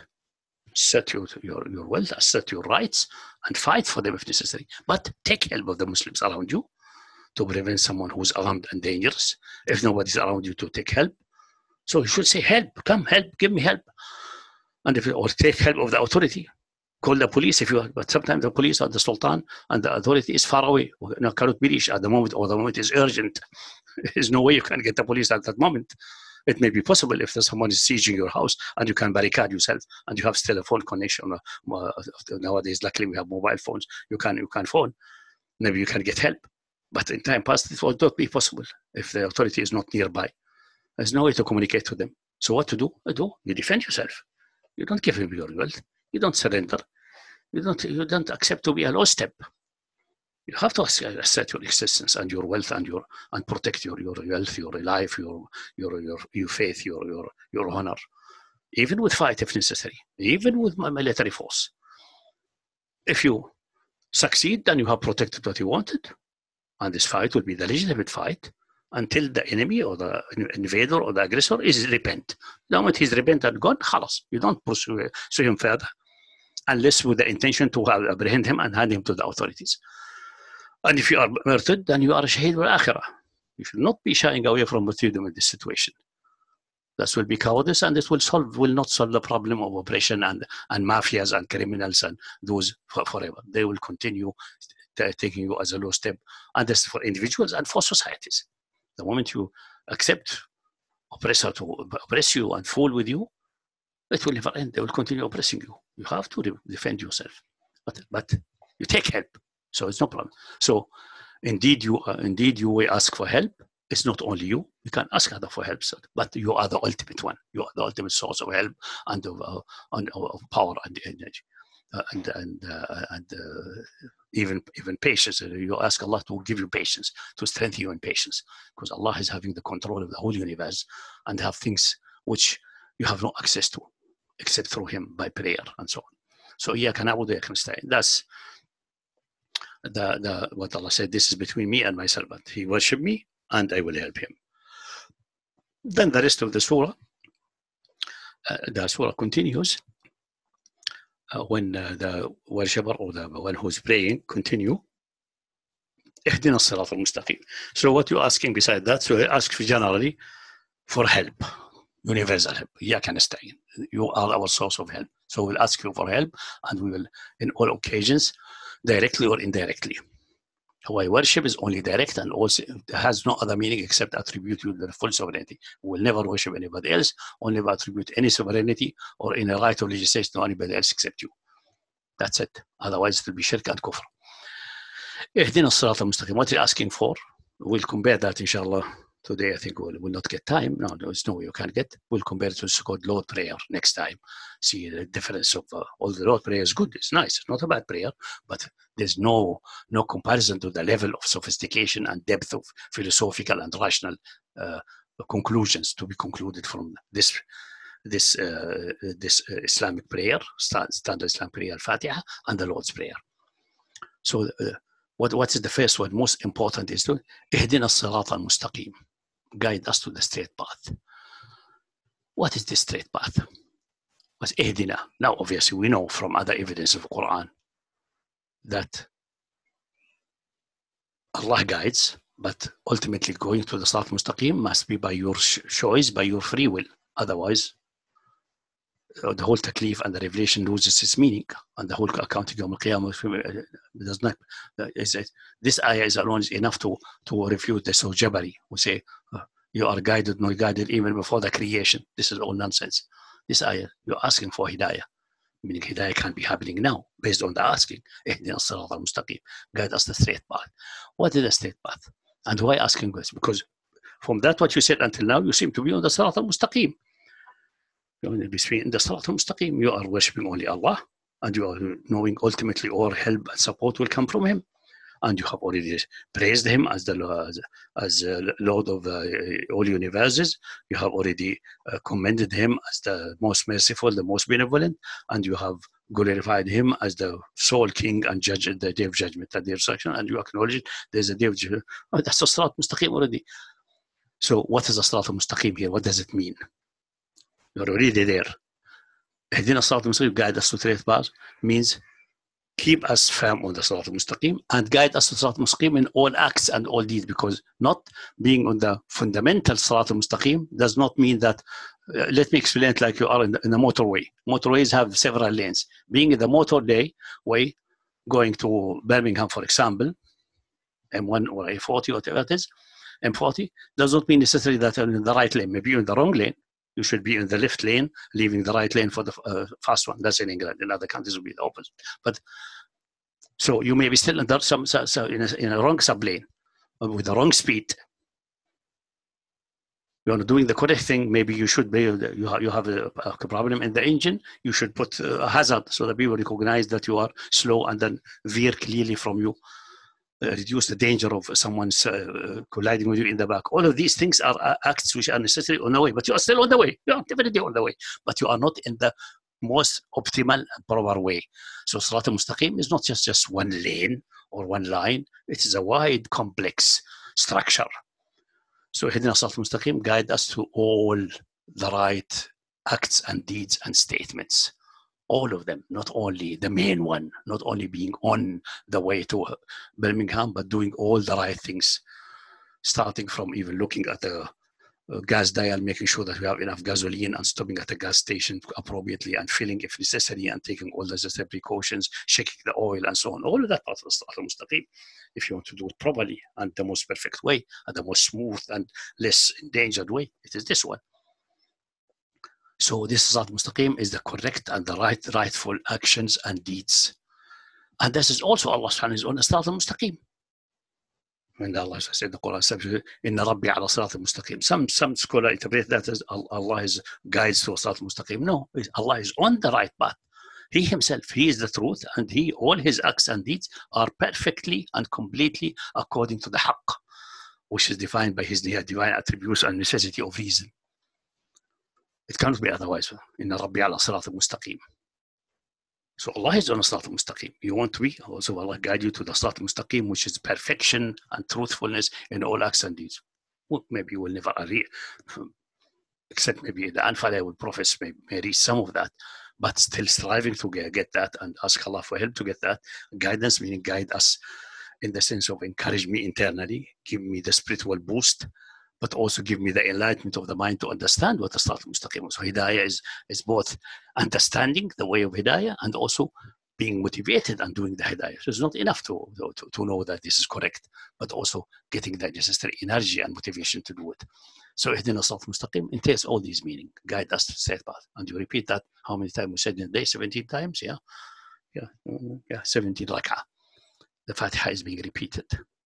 your wealth, assert your rights, and fight for them if necessary. But take help of the Muslims around you to prevent someone who's armed and dangerous. If nobody's around you to take help, so you should say, help, come help, give me help. And or take help of the authority. Call the police if you are, but sometimes the police or the Sultan and the authority is far away. Cannot be reached at the moment, or the moment is urgent. There's no way you can get the police at that moment. It may be possible if someone is sieging your house and you can barricade yourself and you have still a phone connection. Nowadays, luckily, we have mobile phones. You can phone. Maybe you can get help. But in time past, it will not be possible if the authority is not nearby. There's no way to communicate to them. So what to do? You defend yourself. You don't give him your wealth. You don't surrender. You don't accept to be a low step. You have to assert your existence and your wealth and protect your wealth, your life, your faith, your honor, even with fight if necessary, even with military force. If you succeed, then you have protected what you wanted, and this fight will be the legitimate fight until the enemy or the invader or the aggressor is repent. The moment he's repent and gone, khalas, you don't pursue him further, unless with the intention to apprehend him and hand him to the authorities. And if you are murdered, then you are a shaheed wal akhirah. You should not be shying away from what you do in this situation. That will be cowardice, and it will not solve the problem of oppression and mafias and criminals and those forever. They will continue taking you as a low step, and this for individuals and for societies. The moment you accept oppressor to oppress you and fool with you, it will never end. They will continue oppressing you. You have to defend yourself, but you take help, so it's no problem. So indeed you will ask for help. It's not only you. You can ask others for help, but you are the ultimate one. You are the ultimate source of help and of power and energy, and even patience. You ask Allah to give you patience, to strengthen you in patience, because Allah is having the control of the whole universe and have things which you have no access to except through Him by prayer and so on. So إياك نعبد وإياك نستعين. That's what Allah said. This is between me and my servant. He worship me, and I will help him. Then the rest of the surah continues when the worshipper or the one who's praying continue. اهدنا الصراط المستقيم. So what you're asking beside that, so you ask generally for help, universal help. إياك نستعين. You are our source of help. So we'll ask you for help, and we will, in all occasions, directly or indirectly. Why worship is only direct and also has no other meaning except attribute you the full sovereignty. We will never worship anybody else, only attribute any sovereignty or any right of legislation to anybody else except you. That's it. Otherwise, it will be shirk and kufr. اهدنا الصراط المستقيم. What you're asking for, we'll compare that, inshallah. Today, I think we'll not get time. No, there's no way you can get. We'll compare it to so-called Lord prayer next time. See the difference of all the Lord prayer is good. It's nice. It's not a bad prayer, but there's no comparison to the level of sophistication and depth of philosophical and rational conclusions to be concluded from this Islamic prayer, standard Islamic prayer, Al-Fatiha, and the Lord's prayer. So what is the first one? Most important is to اهدنا الصراط المستقيم. Guide us to the straight path. What is the straight path? What's اهدنا? Now, obviously, we know from other evidence of the Quran that Allah guides, but ultimately going to the Sirat Mustaqim must be by your choice, by your free will. Otherwise, the whole taklif and the revelation loses its meaning, and the whole accounting of Al-Qiyamah does not. This ayah is alone enough to refute the so Jabari who say you are guided, not guided even before the creation. This is all nonsense. This ayah, you're asking for hidayah, meaning hidayah can't be happening now based on the asking. Ihdina as-sirat al-mustaqim, guide us the straight path. What is the straight path? And why asking this? Because from that what you said until now, you seem to be on the sirat al-mustaqim. In the sirat al-mustaqim, you are worshipping only Allah, and you are knowing ultimately all help and support will come from Him, and you have already praised Him as the Lord of all universes. You have already commended Him as the most merciful, the most benevolent, and you have glorified Him as the sole King and Judge at the Day of Judgment, at the resurrection, and you acknowledge there's a Day of Judgment. Oh, that's the sirat al-mustaqim already. So what is the sirat al-mustaqim here? What does it mean? You're already there. Ihdina as-sirat al-mustaqim, guide us to straight path, means keep us firm on the sirat al-mustaqim and guide us to sirat al-mustaqim in all acts and all deeds, because not being on the fundamental sirat al-mustaqim does not mean that, let me explain it like you are in a motorway. Motorways have several lanes. Being in the motorway, going to Birmingham, for example, M1 or A40, whatever it is, M40, does not mean necessarily that you're in the right lane. Maybe you're in the wrong lane. You should be in the left lane, leaving the right lane for the fast one. That's in England. In other countries, it will be the opposite. But so you may be still in a wrong sub lane with the wrong speed. You're not doing the correct thing. Maybe you should be. You have a problem in the engine. You should put a hazard so that people recognize that you are slow and then veer clearly from you. Reduce the danger of someone's colliding with you in the back. All of these things are acts which are necessary on the way, but you are still on the way. You are definitely on the way, but you are not in the most optimal and proper way. So Sirat al-Mustaqim is not just one lane or one line. It is a wide, complex structure. So Ihdina as-sirat al-Mustaqim, guide us to all the right acts and deeds and statements. All of them, not only the main one, not only being on the way to Birmingham, but doing all the right things, starting from even looking at the gas dial, making sure that we have enough gasoline and stopping at a gas station appropriately and filling if necessary and taking all the necessary precautions, checking the oil and so on. All of that part of the Sirat al-Mustaqim, if you want to do it properly and the most perfect way and the most smooth and less endangered way, it is this one. So this Sirat al-Mustaqim is the correct and the rightful actions and deeds. And this is also Allah subhanahu is on the Sirat al-Mustaqim. When Allah said in the Quran, Inna Rabbi ala Sirat al-Mustaqim. Some scholars interpret that as Allah is guides to Sirat al-Mustaqim. No, Allah is on the right path. He himself, he is the truth, and all his acts and deeds are perfectly and completely according to the haqq, which is defined by his divine attributes and necessity of reason. It cannot be otherwise. Inna Rabbi ala Sirat al-Mustaqim. So Allah is on the Sirat al-Mustaqim. You want to be, also Allah guide you to the Sirat al-Mustaqim, which is perfection and truthfulness in all acts and deeds. Well, maybe you will never reach, except maybe the unfallible prophets may reach some of that, but still striving to get that and ask Allah for help to get that. Guidance meaning guide us in the sense of encourage me internally, give me the spiritual boost, but also give me the enlightenment of the mind to understand what the Sirat al-Mustaqim is. So Hidayah is both understanding the way of Hidayah and also being motivated and doing the Hidayah. So it's not enough to know that this is correct, but also getting that necessary energy and motivation to do it. So Ihdina Sirat al-Mustaqim entails all these meaning. Guide us to the straight path. And you repeat that how many times we said in a day? 17 times? Yeah, 17 rak'ah. The Fatiha is being repeated.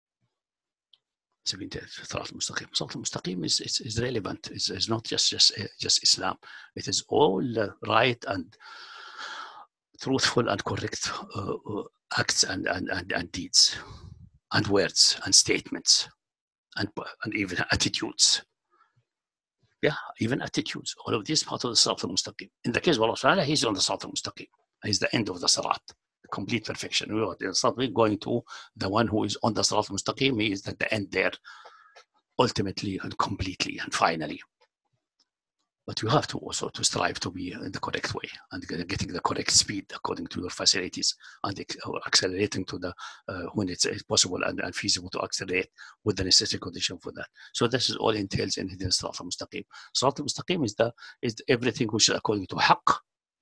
Sirat al-Mustaqim. Sirat al-Mustaqim is relevant. It's not just Islam. It is all right and truthful and correct acts and deeds and words and statements and even attitudes. Yeah, even attitudes. All of this part of the Sirat al-Mustaqim. In the case of Allah Ta'ala, he's on the Sirat al-Mustaqim. He's the end of the Sirat. Complete perfection. We're going to the one who is on the Sirat al-Mustaqim. He is at the end there, ultimately and completely and finally. But you have to also to strive to be in the correct way and getting the correct speed according to your facilities and accelerating to the when it's possible and feasible to accelerate with the necessary condition for that. So this is all entails in the Sirat al-Mustaqim. Sirat al-Mustaqim is everything which is according to haqq.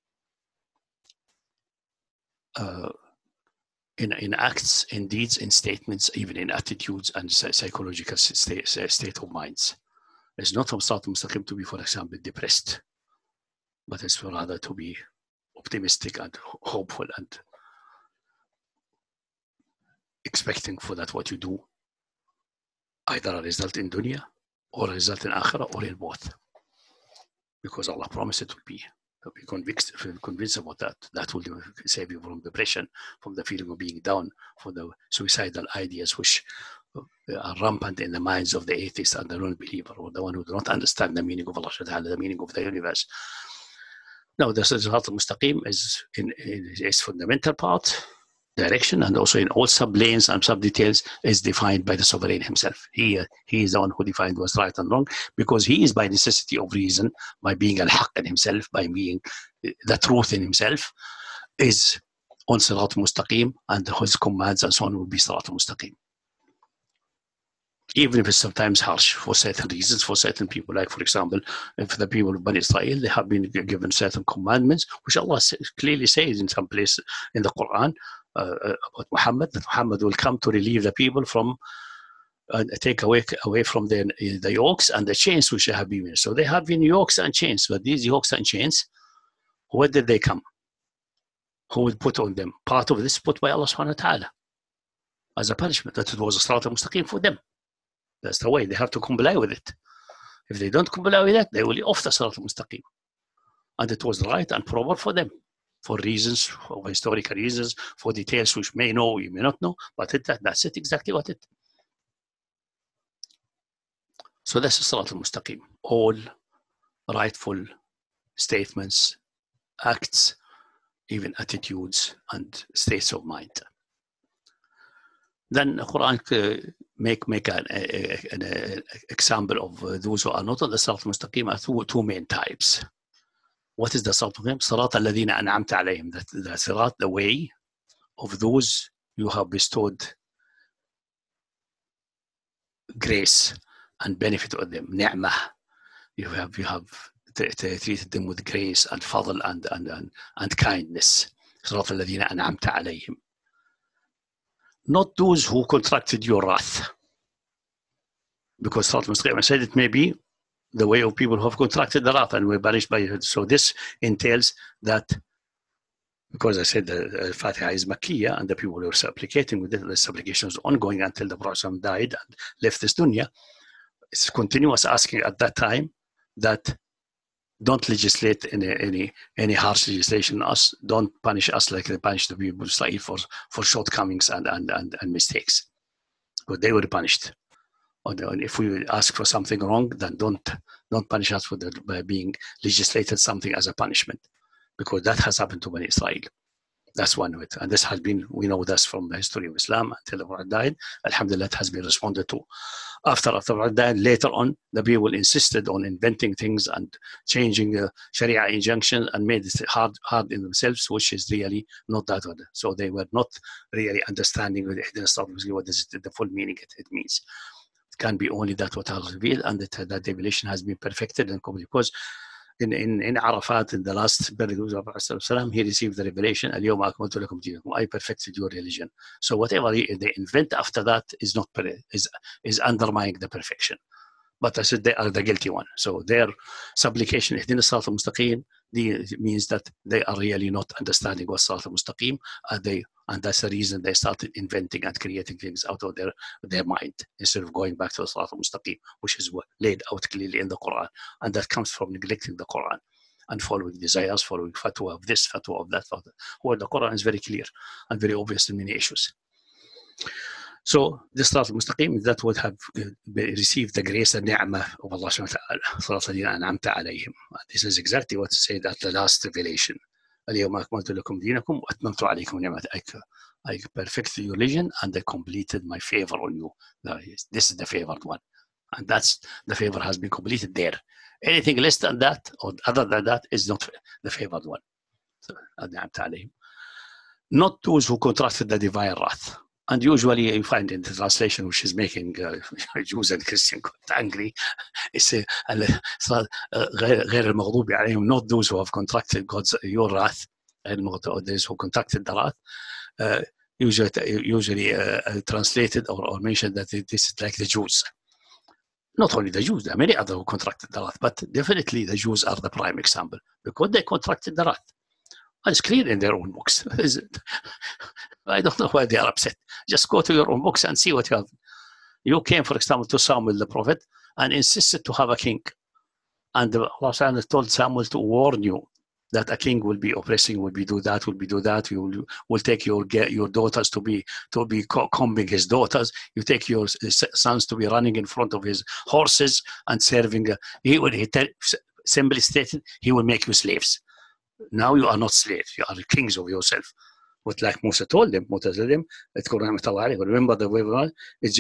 In acts, in deeds, in statements, even in attitudes and psychological state of minds. It's not from Sirat al-Mustaqim to be, for example, depressed, but it's rather to be optimistic and hopeful and expecting for that what you do, either a result in dunya or a result in akhirah or in both. Because Allah promised it will be. So be convinced about that. That will save you from depression, from the feeling of being down, from the suicidal ideas which are rampant in the minds of the atheist and the non-believer, or the one who do not understand the meaning of Allah, the meaning of the universe. Now, the Sirat al-Mustaqim is fundamental part, direction, and also in all sub-lanes and sub-details is defined by the sovereign himself. He is the one who defined what's right and wrong, because he is by necessity of reason, by being al-haqq in himself, by being the truth in himself, is on Sirat al-Mustaqim, and his commands and so on will be Sirat al-Mustaqim. Even if it's sometimes harsh for certain reasons, for certain people, like for example, for the people of Bani Israel, they have been given certain commandments, which Allah clearly says in some place in the Quran, about Muhammad, that Muhammad will come to relieve the people from take away from the yokes and the chains which they have been. So they have been yokes and chains, but these yokes and chains, where did they come? Who will put on them? Part of this put by Allah subhanahu wa ta'ala as a punishment, that it was a Sirat al-Mustaqim for them. That's the way they have to comply with it. If they don't comply with that, they will be off the Sirat al-Mustaqim. And it was right and proper for them, for reasons, for historical reasons, for details which may know, you may not know, but that's it, exactly what it. So that's Sirat al-Mustaqim. All rightful statements, acts, even attitudes and states of mind. Then the Quran make an example of those who are not on the Sirat al-Mustaqim are two main types. What is the Sirat al-Mustaqim? Sirat alladhina an'amta alayhim. The Sirat, the way of those you have bestowed grace and benefit on them, ni'mah, you have treated them with grace and fadl and kindness. صراط الذين أنعمت عليهم. Not those who contracted your wrath. Because صراط المستقيم, I said it may be the way of people who have contracted the wrath and were banished by it. So this entails that, because I said the Fatiha is Makkiyah and the people were supplicating with it, the supplication was ongoing until the Prophet died and left this dunya. It's continuous asking at that time that don't legislate any harsh legislation on us. Don't punish us like they punished the people of Israel for shortcomings and mistakes. But they were punished. And if we ask for something wrong, then don't punish us by being legislated something as a punishment, because that has happened to Bani Israel. That's one of it. And this has been, we know this from the history of Islam until the Prophet died. Alhamdulillah, it has been responded to. After the Prophet died, later on, the people insisted on inventing things and changing the Sharia injunction and made it hard in themselves, which is really not that good. So they were not really understanding what is the full meaning it means. It can be only that what Allah revealed, and that revelation has been perfected and complete. Because in Arafat, in the last burial of Prophet, he received the revelation, اليوم أكملت لكم دينكم, I perfected your religion. So whatever they invent after that is undermining the perfection. But I said they are the guilty one. So their supplication, اهدنا الصراط المستقيم, means that they are really not understanding what Salat al-Mustaqim, and that's the reason they started inventing and creating things out of their mind instead of going back to the Salat al-Mustaqim, which is laid out clearly in the Quran. And that comes from neglecting the Quran and following desires, following fatwa of this, fatwa of that, where the Quran is very clear and very obvious in many issues. So this Salat al-Mustaqim, that would have received the grace and ni'mah of Allah subhanahu wa ta'ala. Salat al-Ladina an'amta alayhim. This is exactly what is said at the last revelation. اليوم أكملت لكم دينكم وأتممت عليكم نعمتي. I perfected your religion and I completed my favor on you. This is the favored one. And that's the favor has been completed there. Anything less than that or other than that is not the favored one. So, not those who contracted the divine wrath. And usually you find in the translation, which is making Jews and Christians angry, it's غير المغضوب عليهم, not those who have contracted your wrath, those who contracted the wrath, usually translated or mentioned that this is like the Jews. Not only the Jews, there are many others who contracted the wrath, but definitely the Jews are the prime example because they contracted the wrath. And it's clear in their own books. I don't know why they are upset. Just go to your own books and see what you have. You came, for example, to Samuel the prophet and insisted to have a king. And Allah told Samuel to warn you that a king will be oppressing, will be do that, will take your daughters to be combing his daughters. You take your sons to be running in front of his horses and serving. He simply stated, he will make you slaves. Now you are not slaves, you are kings of yourself. What like Musa told them, remember the way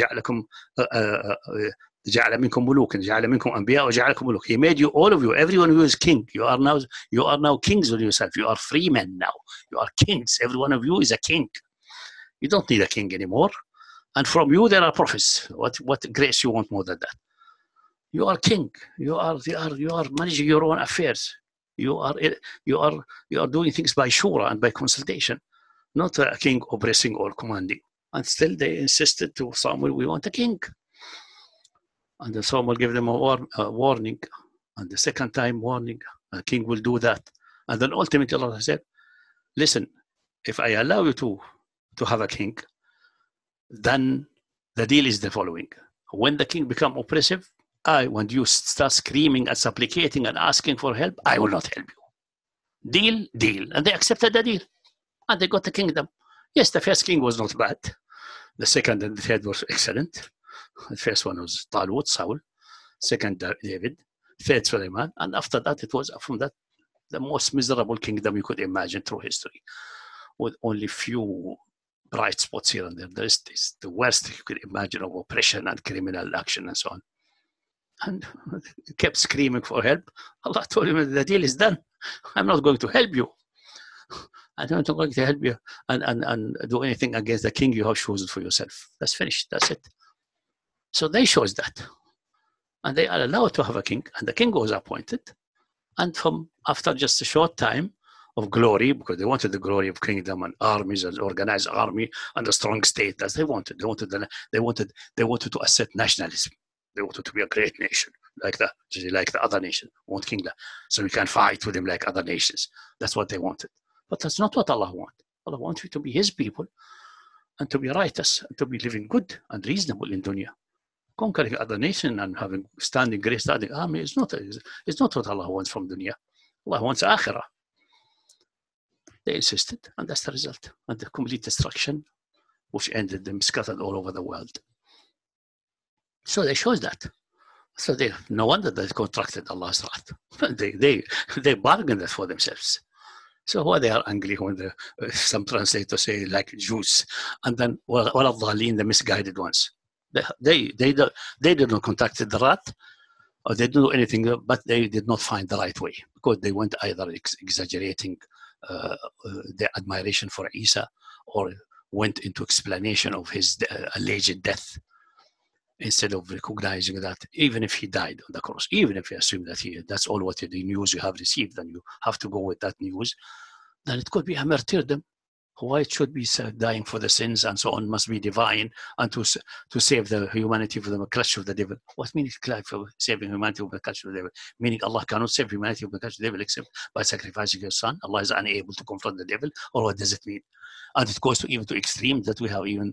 جعل منكم ملوكا جعل منكم أنبياء وجعلكم ملوك. He made you, all of you, everyone who is king. You are now kings of yourself. You are free men now. You are kings. Every one of you is a king. You don't need a king anymore. And from you there are prophets. What grace you want more than that? You are king. You are managing your own affairs. You are doing things by shura and by consultation, not a king oppressing or commanding. And still they insisted to Samuel, we want a king. And then Samuel gave them a warning. And the second time warning, a king will do that. And then ultimately Allah said, listen, if I allow you to have a king, then the deal is the following. When the king becomes oppressive, when you start screaming and supplicating and asking for help, I will not help you. Deal. And they accepted the deal. And they got the kingdom. Yes, the first king was not bad. The second and the third were excellent. The first one was Talut, Saul. Second, David. Third, Suleiman. And after that, it was from that the most miserable kingdom you could imagine through history, with only few bright spots here and there. The rest is the worst you could imagine of oppression and criminal action and so on. And he kept screaming for help. Allah told him, the deal is done. I'm not going to help you. I'm not going to help you and do anything against the king you have chosen for yourself. That's finished. That's it. So they chose that. and they are allowed to have a king, and the king was appointed. And after just a short time of glory, because they wanted the glory of kingdom and armies and organized army and a strong state as they wanted. They wanted to assert nationalism. They wanted to be a great nation like the other nation. Want kingdom, so we can fight with them like other nations. That's what they wanted. But that's not what Allah wants. Allah wants you to be His people and to be righteous and to be living good and reasonable in dunya. Conquering other nation and having great standing army is not what Allah wants from dunya. Allah wants akhirah. They insisted, and that's the result. And the complete destruction, which ended them scattered all over the world. So they showed that. So no wonder they contracted Allah's wrath. They bargained that for themselves. So why they are angry when some translators say like Jews, and then the misguided ones. They did not contract the wrath, or they didn't do anything, but they did not find the right way, because they went either exaggerating their admiration for Isa, or went into explanation of his alleged death, instead of recognizing that even if he died on the cross, even if you assume that that's all what the news you have received, and you have to go with that news, then it could be a martyrdom. Why it should be dying for the sins and so on must be divine, and to save the humanity from the clutch of the devil. What means for saving humanity from the clutch of the devil? Meaning Allah cannot save humanity from the clutch of the devil except by sacrificing His son. Allah is unable to confront the devil, or what does it mean? And it goes even to extreme that we have even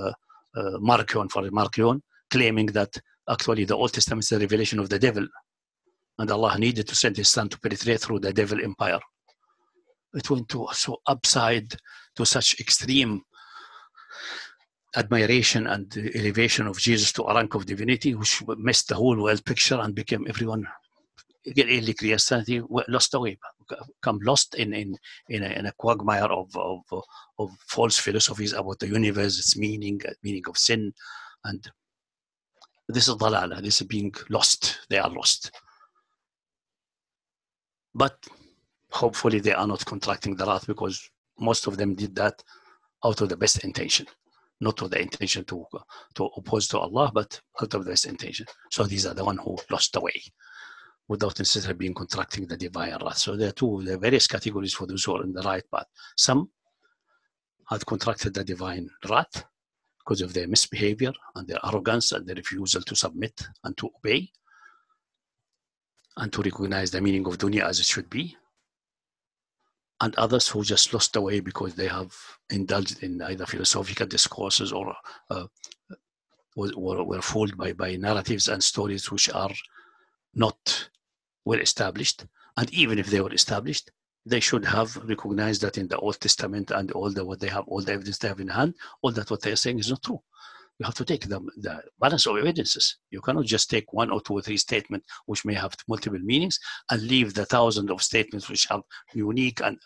Marcion claiming that actually the Old Testament is the revelation of the devil, and Allah needed to send His son to penetrate through the devil empire. It went to such extreme admiration and elevation of Jesus to a rank of divinity, which messed the whole world picture and became everyone, early Christianity, lost away, become lost in a quagmire of false philosophies about the universe, its meaning of sin, and this is dalala. This is being lost. They are lost, but hopefully they are not contracting the wrath, because most of them did that out of the best intention, not with the intention to oppose to Allah, but out of the best intention. So these are the ones who lost the way without necessarily being contracting the divine wrath. So there are various categories for those who are in the right path. Some had contracted the divine wrath because of their misbehavior and their arrogance and their refusal to submit and to obey and to recognize the meaning of dunya as it should be. And others who just lost the way because they have indulged in either philosophical discourses or were fooled by narratives and stories which are not well established. And even if they were established, they should have recognized that in the Old Testament and all the evidence they have in hand, all that what they are saying is not true. You have to take the balance of evidences. You cannot just take one or two or three statements which may have multiple meanings and leave the thousands of statements which have unique and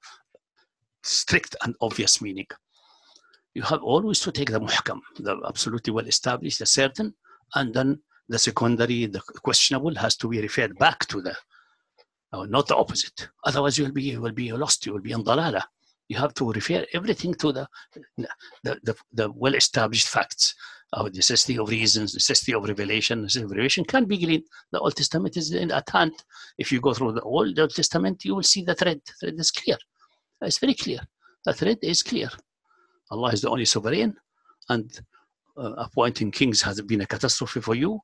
strict and obvious meaning. You have always to take the muhkam, the absolutely well established, the certain, and then the secondary, the questionable, has to be referred back to the, not the opposite. Otherwise, you will be lost. You will be in dalala. You have to refer everything to the well-established facts. Necessity of reasons, necessity of revelation. Necessity of revelation can be gleaned. The Old Testament is at hand. If you go through the Old Testament, you will see the thread. The thread is clear. It's very clear. The thread is clear. Allah is the only sovereign, and appointing kings has been a catastrophe for you.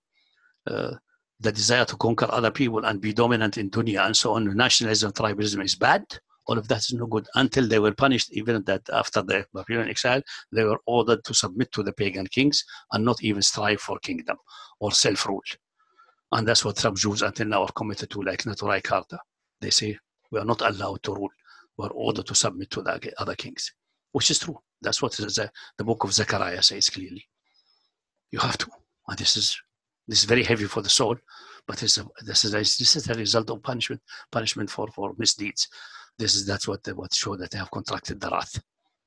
The desire to conquer other people and be dominant in dunya and so on, nationalism, tribalism is bad. All of that is no good, until they were punished. Even that after the Babylonian exile, they were ordered to submit to the pagan kings and not even strive for kingdom or self-rule. And that's what some Jews until now are committed to, like Naturai Karta. They say, we are not allowed to rule. We are ordered to submit to the other kings, which is true. That's what the book of Zechariah says clearly. You have to. And this is very heavy for the soul, but this is the result of punishment for misdeeds. That's what show that they have contracted the wrath.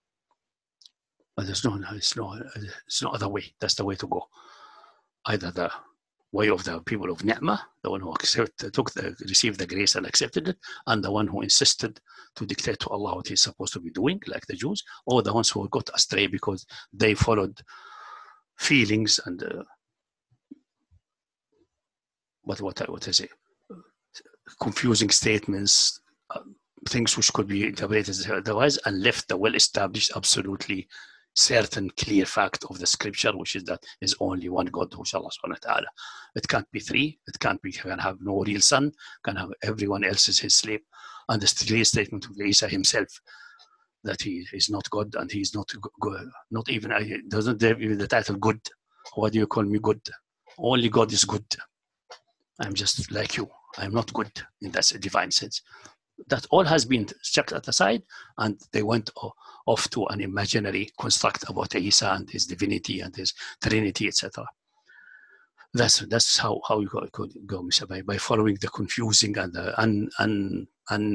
But there's no other way. That's the way to go. Either the way of the people of Ni'mah, the one who received the grace and accepted it, and the one who insisted to dictate to Allah what he's supposed to be doing, like the Jews, or the ones who got astray because they followed feelings and what is it? Confusing statements, things which could be interpreted otherwise, and left the well-established, absolutely certain, clear fact of the scripture, which is that there's only one God, who's Allah subhanahu wa ta'ala. It can't be three. It can't be, can have no real son, can have everyone else is his slave. And the clear statement of Isa himself, that he is not God, and he's not good, not even, doesn't have even the title good. Why do you call me good? Only God is good. I'm just like you. I'm not good in that divine sense. That all has been chucked aside, and they went off to an imaginary construct about Isa and his divinity and his trinity, etc. That's how you could go, by following the confusing and the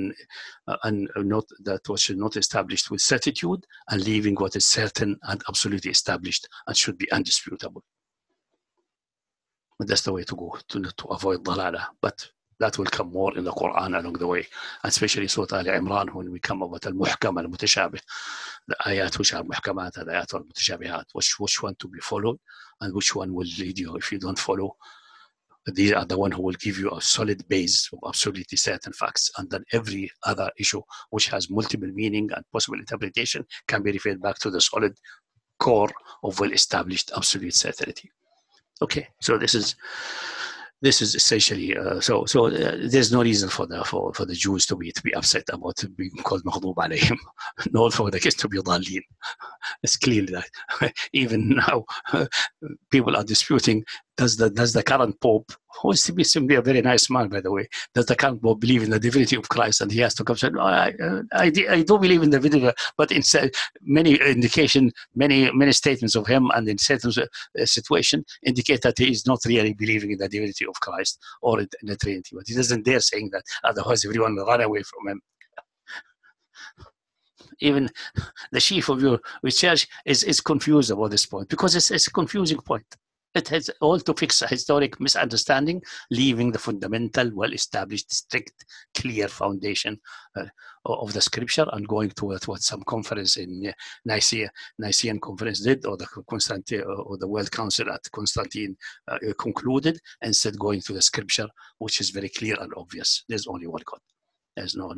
not that was not established with certitude, and leaving what is certain and absolutely established and should be undisputable. But that's the way to go to avoid dalala. But that will come more in the Quran along the way, especially Surah Al Imran, when we come about al-muhkam al-mutashabih, the ayat which are muhkamat and ayat al-mutashabihat, which one to be followed and which one will lead you if you don't follow. These are the one who will give you a solid base of absolutely certain facts, and then every other issue which has multiple meaning and possible interpretation can be referred back to the solid core of well-established absolute certainty. Okay, so this is essentially there's no reason for the Jews to be upset about being called maghdub alayhim, nor for the kids to be dhalin. It's clear that even now people are disputing, does the current Pope, who is to be simply a very nice man, by the way, does the current Pope believe in the divinity of Christ? And he has to come say, no, I do believe in the divinity, but instead many indication, many statements of him and in certain situation indicate that he is not really believing in the divinity of Christ or in the Trinity. But he doesn't dare saying that, otherwise everyone will run away from him. Even the chief of your research is confused about this point, because it's a confusing point. It has all to fix a historic misunderstanding, leaving the fundamental, well-established, strict, clear foundation of the scripture, and going to what some conference in Nicene conference did, or the World Council at Constantine concluded, instead going to the scripture, which is very clear and obvious. There's only one God. There's no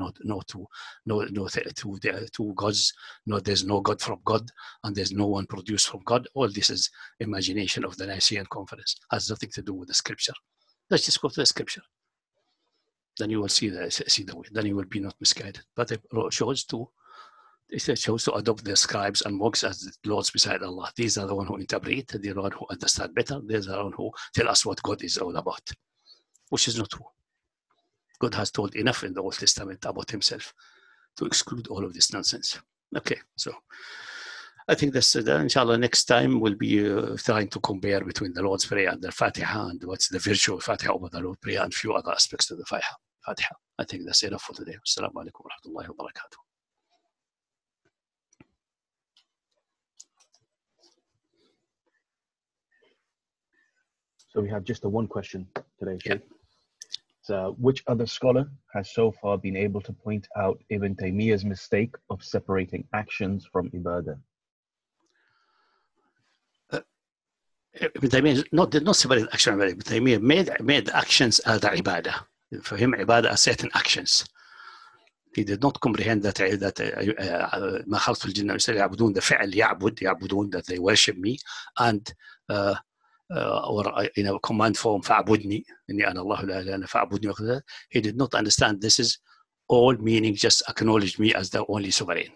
two gods. No, there's no God from God, and there's no one produced from God. All this is imagination of the Nicene Conference. Has nothing to do with the scripture. Let's just go to the scripture. Then you will see the way. Then you will be not misguided. But it chose to adopt the scribes and monks as the lords beside Allah. These are the ones who interpret. They're the ones who understand better. These are the ones who tell us what God is all about, which is not true. God has told enough in the Old Testament about himself to exclude all of this nonsense. Okay, so I think that's inshallah next time we'll be trying to compare between the Lord's Prayer and the Fatiha, and what's the virtue of Fatiha over the Lord's Prayer, and a few other aspects of the Fatiha. I think that's enough for today. Assalamu alaikum wa rahmatullahi wa barakatuh. So we have just one question today. Yeah. Which other scholar has so far been able to point out Ibn Taymiyyah's mistake of separating actions from ibadah? Ibn Taymiyyah did not separate action from ibadah. Ibn Taymiyyah made actions as the ibadah. For him, ibadah are certain actions. He did not comprehend that ما خلقت الجن والإنس يعبدون, the فعل يعبدون, that they worship me, and or in a command form فاعبدني إني أنا الله لا إله إلا أنا فاعبدني. He did not understand this is all meaning just acknowledge me as the only sovereign.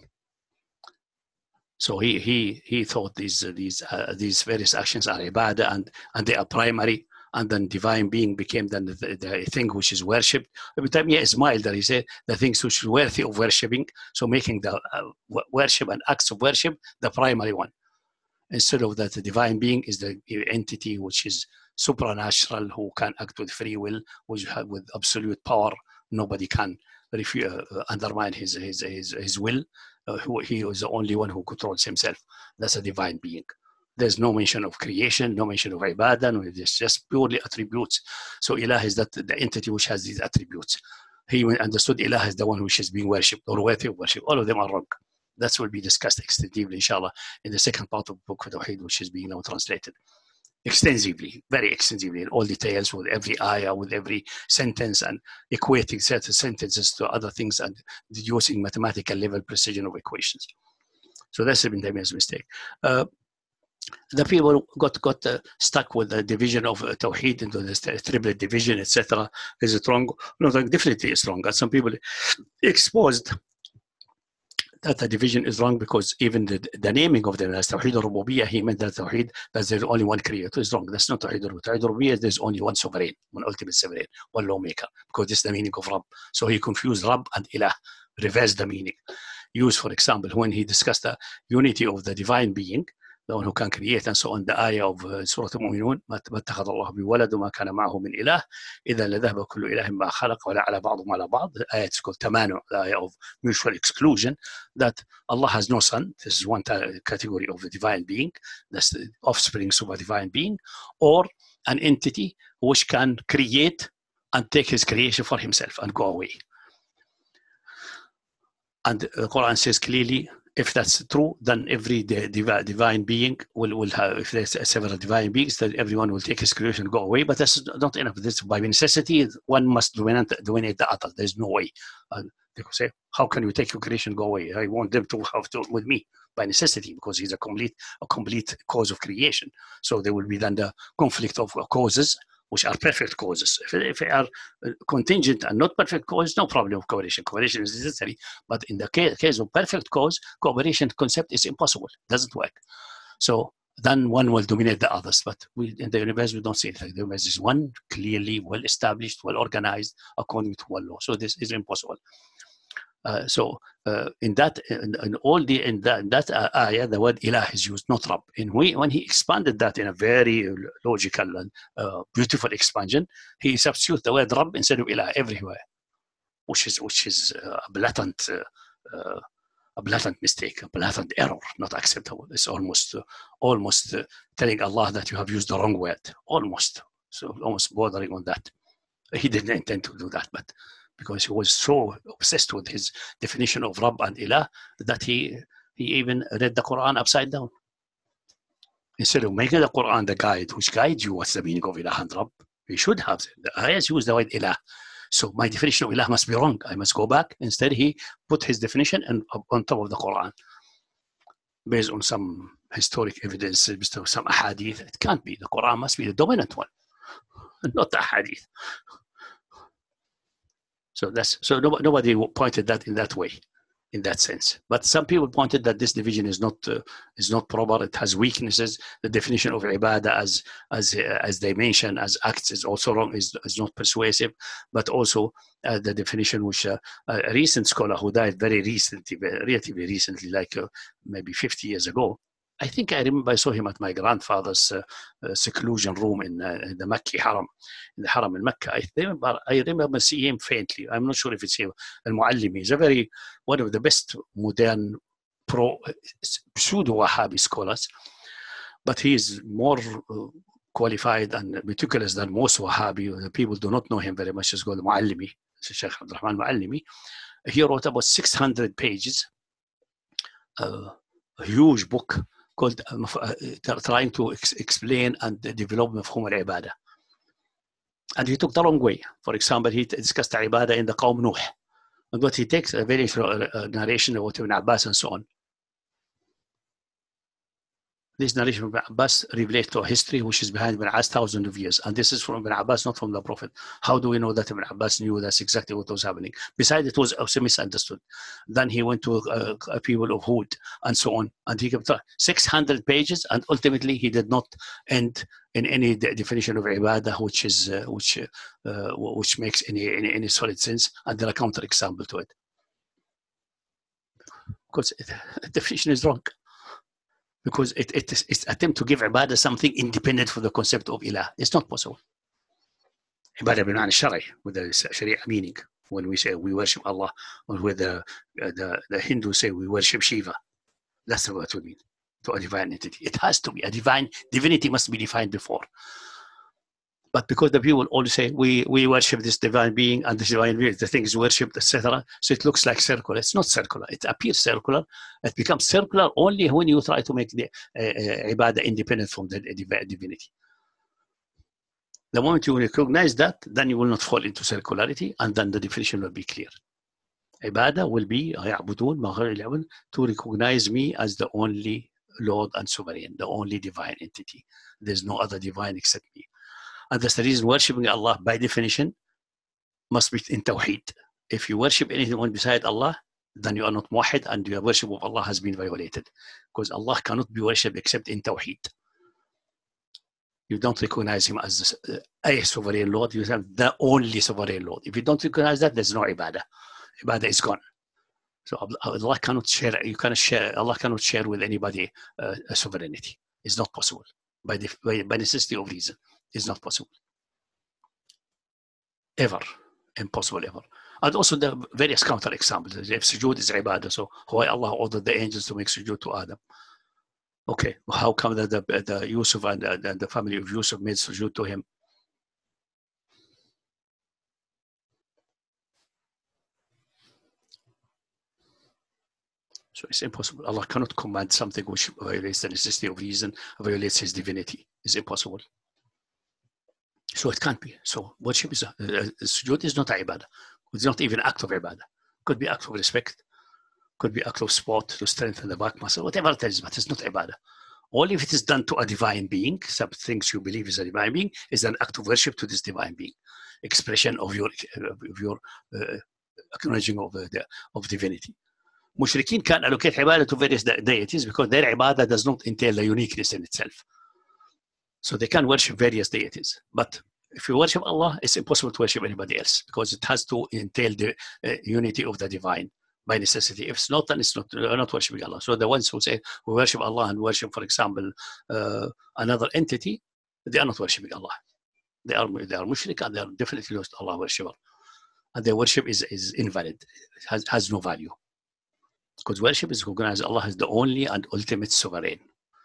So he thought these various actions are ibadah and they are primary, and then divine being became then the thing which is worshipped. Every time he smiled that he said the things which are worthy of worshipping, so making the worship and acts of worship the primary one, instead of that the divine being is the entity which is supernatural, who can act with free will, which have with absolute power. Nobody can undermine his will. He is the only one who controls himself. That's a divine being. There's no mention of creation, no mention of ibadah, no, it's just purely attributes. So Ilah is that the entity which has these attributes. He understood Ilah is the one which is being worshipped or worthy of worship. All of them are wrong. That will be discussed extensively, inshallah, in the second part of the book of Tawheed, which is being now translated. extensively, very extensively, in all details, with every ayah, with every sentence, and equating certain sentences to other things and deducing mathematical level precision of equations. So that's Ibn Taymiyyah's mistake. The people got stuck with the division of Tawheed into this triplet division, etc. Is it wrong? No, definitely it's wrong. And some people exposed that the division is wrong because even the naming of them as Tawheed al-Rububiyyah, he meant that Tawheed, that there's only one creator, is wrong. That's not Tawheed al-Rububiyyah. Tawheed al-Rububiyyah, there's only one sovereign, one ultimate sovereign, one lawmaker, because this is the meaning of Rabb. So he confused Rabb and Ilah, reversed the meaning. Used, for example, when he discussed the unity of the divine being, the one who can create, and so on, the ayah of Surah Al-Mu'minun, ما اتخذ الله بولد وما كان معه من إله إذا لذهب كل إله ما خلق ولا على بعضهم على بعض. The ayah is called Tamanu, the ayah of mutual exclusion, that Allah has no son. This is one category of the divine being, that's the offspring of a divine being, or an entity which can create and take his creation for himself and go away. And the Quran says clearly, if that's true, then every divine being will have, if there's several divine beings, then everyone will take his creation and go away. But that's not enough. This, by necessity, one must dominate the other. There's no way. They could say, how can you take your creation and go away? I want them to have to with me by necessity, because he's a complete cause of creation. So there will be then the conflict of causes, which are perfect causes. If they are contingent and not perfect cause, no problem of cooperation. Cooperation is necessary. But in the case of perfect cause, cooperation concept is impossible. It doesn't work. So then one will dominate the others. But in the universe, we don't see it like the universe is one, clearly, well-established, well-organized, according to one law. So this is impossible. In that ayah, the word ilah is used, not Rabb. And when he expanded that in a very logical and beautiful expansion, he substituted the word Rabb instead of ilah everywhere, which is a blatant mistake, a blatant error, not acceptable. It's almost telling Allah that you have used the wrong word, almost bordering on that. He didn't intend to do that, but because he was so obsessed with his definition of Rabb and Ilah that he even read the Quran upside down. Instead of making the Quran the guide, which guides you what's the meaning of Ilah and Rabb, he should have. The ayahs use the word Ilah. So my definition of Ilah must be wrong. I must go back. Instead, he put his definition on top of the Quran, based on some historic evidence, based on some ahadith. It can't be. The Quran must be the dominant one, not the ahadith. So nobody pointed that in that way, in that sense. But some people pointed that this division is not proper. It has weaknesses. The definition of ibadah, as they mention, as acts, is also wrong. Is not persuasive. But also the definition which a recent scholar who died relatively recently, like maybe 50 years ago. I think I remember I saw him at my grandfather's seclusion room in the Makki Haram, in the Haram in Mecca. I remember seeing him faintly. I'm not sure if it's him. Al-Muallimi is one of the best modern pseudo-Wahhabi scholars, but he is more qualified and meticulous than most Wahhabi. The people do not know him very much. It's called Muallimi, Sheikh Abdul Rahman Muallimi. He wrote about 600 pages, a huge book, called trying to explain and develop mafhum al-ibadah. And he took the wrong way. For example, he discussed ibadah in the Qawm Nuh. And what he takes, a very narration of Ibn Abbas and so on. This narration of Ibn Abbas relates to a history which is behind Ibn Abbas thousands of years. And this is from Ibn Abbas, not from the Prophet. How do we know that Ibn Abbas knew that's exactly what was happening? Besides, it was also misunderstood. Then he went to a people of Hud and so on. And he kept 600 pages, and ultimately he did not end in any definition of ibadah which makes any solid sense. And there are counterexamples to it. Because the definition is wrong. Because it's attempt to give ibadah something independent from the concept of ilah. It's not possible. Ibadah b'ma'na shari, with the sharia meaning. When we say we worship Allah, or with the Hindus say we worship Shiva, that's what we mean. To a divine entity. It has to be a divinity must be defined before. But because the people all say we worship this divine being, and this divine being, the thing is worshipped, etc. So it looks like circular. It's not circular. It appears circular. It becomes circular only when you try to make the ibadah independent from the divinity. The moment you recognize that, then you will not fall into circularity, and then the definition will be clear. Ibadah will be to recognize me as the only Lord and Sovereign, the only divine entity. There's no other divine except me. And that's the reason worshipping Allah, by definition, must be in Tawheed. If you worship anyone beside Allah, then you are not muwahid, and your worship of Allah has been violated. Because Allah cannot be worshipped except in Tawheed. You don't recognize him as a sovereign Lord, you have the only sovereign Lord. If you don't recognize that, there's no ibadah. Ibadah is gone. So Allah cannot share, Allah cannot share with anybody a sovereignty. It's not possible. By necessity of reason, it's not possible. Ever. Impossible ever. And also the various counter examples. If sujood is ibadah, so why Allah ordered the angels to make sujood to Adam? Okay, how come that the Yusuf and the family of Yusuf made sujood to him? So it's impossible. Allah cannot command something which violates the necessity of reason, violates his divinity. It's impossible. So it can't be. So worship is sujood is not ibadah. It's not even act of ibadah. Could be act of respect, could be act of sport to strengthen the back muscle, whatever it is, but it's not ibadah. Only if it is done to a divine being, some things you believe is a divine being, is an act of worship to this divine being, expression of your acknowledging of divinity. Mushrikeen can allocate ibadah to various deities because their ibadah does not entail the uniqueness in itself. So they can worship various deities, but if you worship Allah, it's impossible to worship anybody else because it has to entail the unity of the divine by necessity. If it's not, then it's not worshiping Allah. So the ones who say we worship Allah and worship, for example, another entity, they are not worshiping Allah. They are mushrik, and they are definitely not Allah worshipper. And their worship is invalid. It has no value. Because worship is recognized Allah as the only and ultimate sovereign,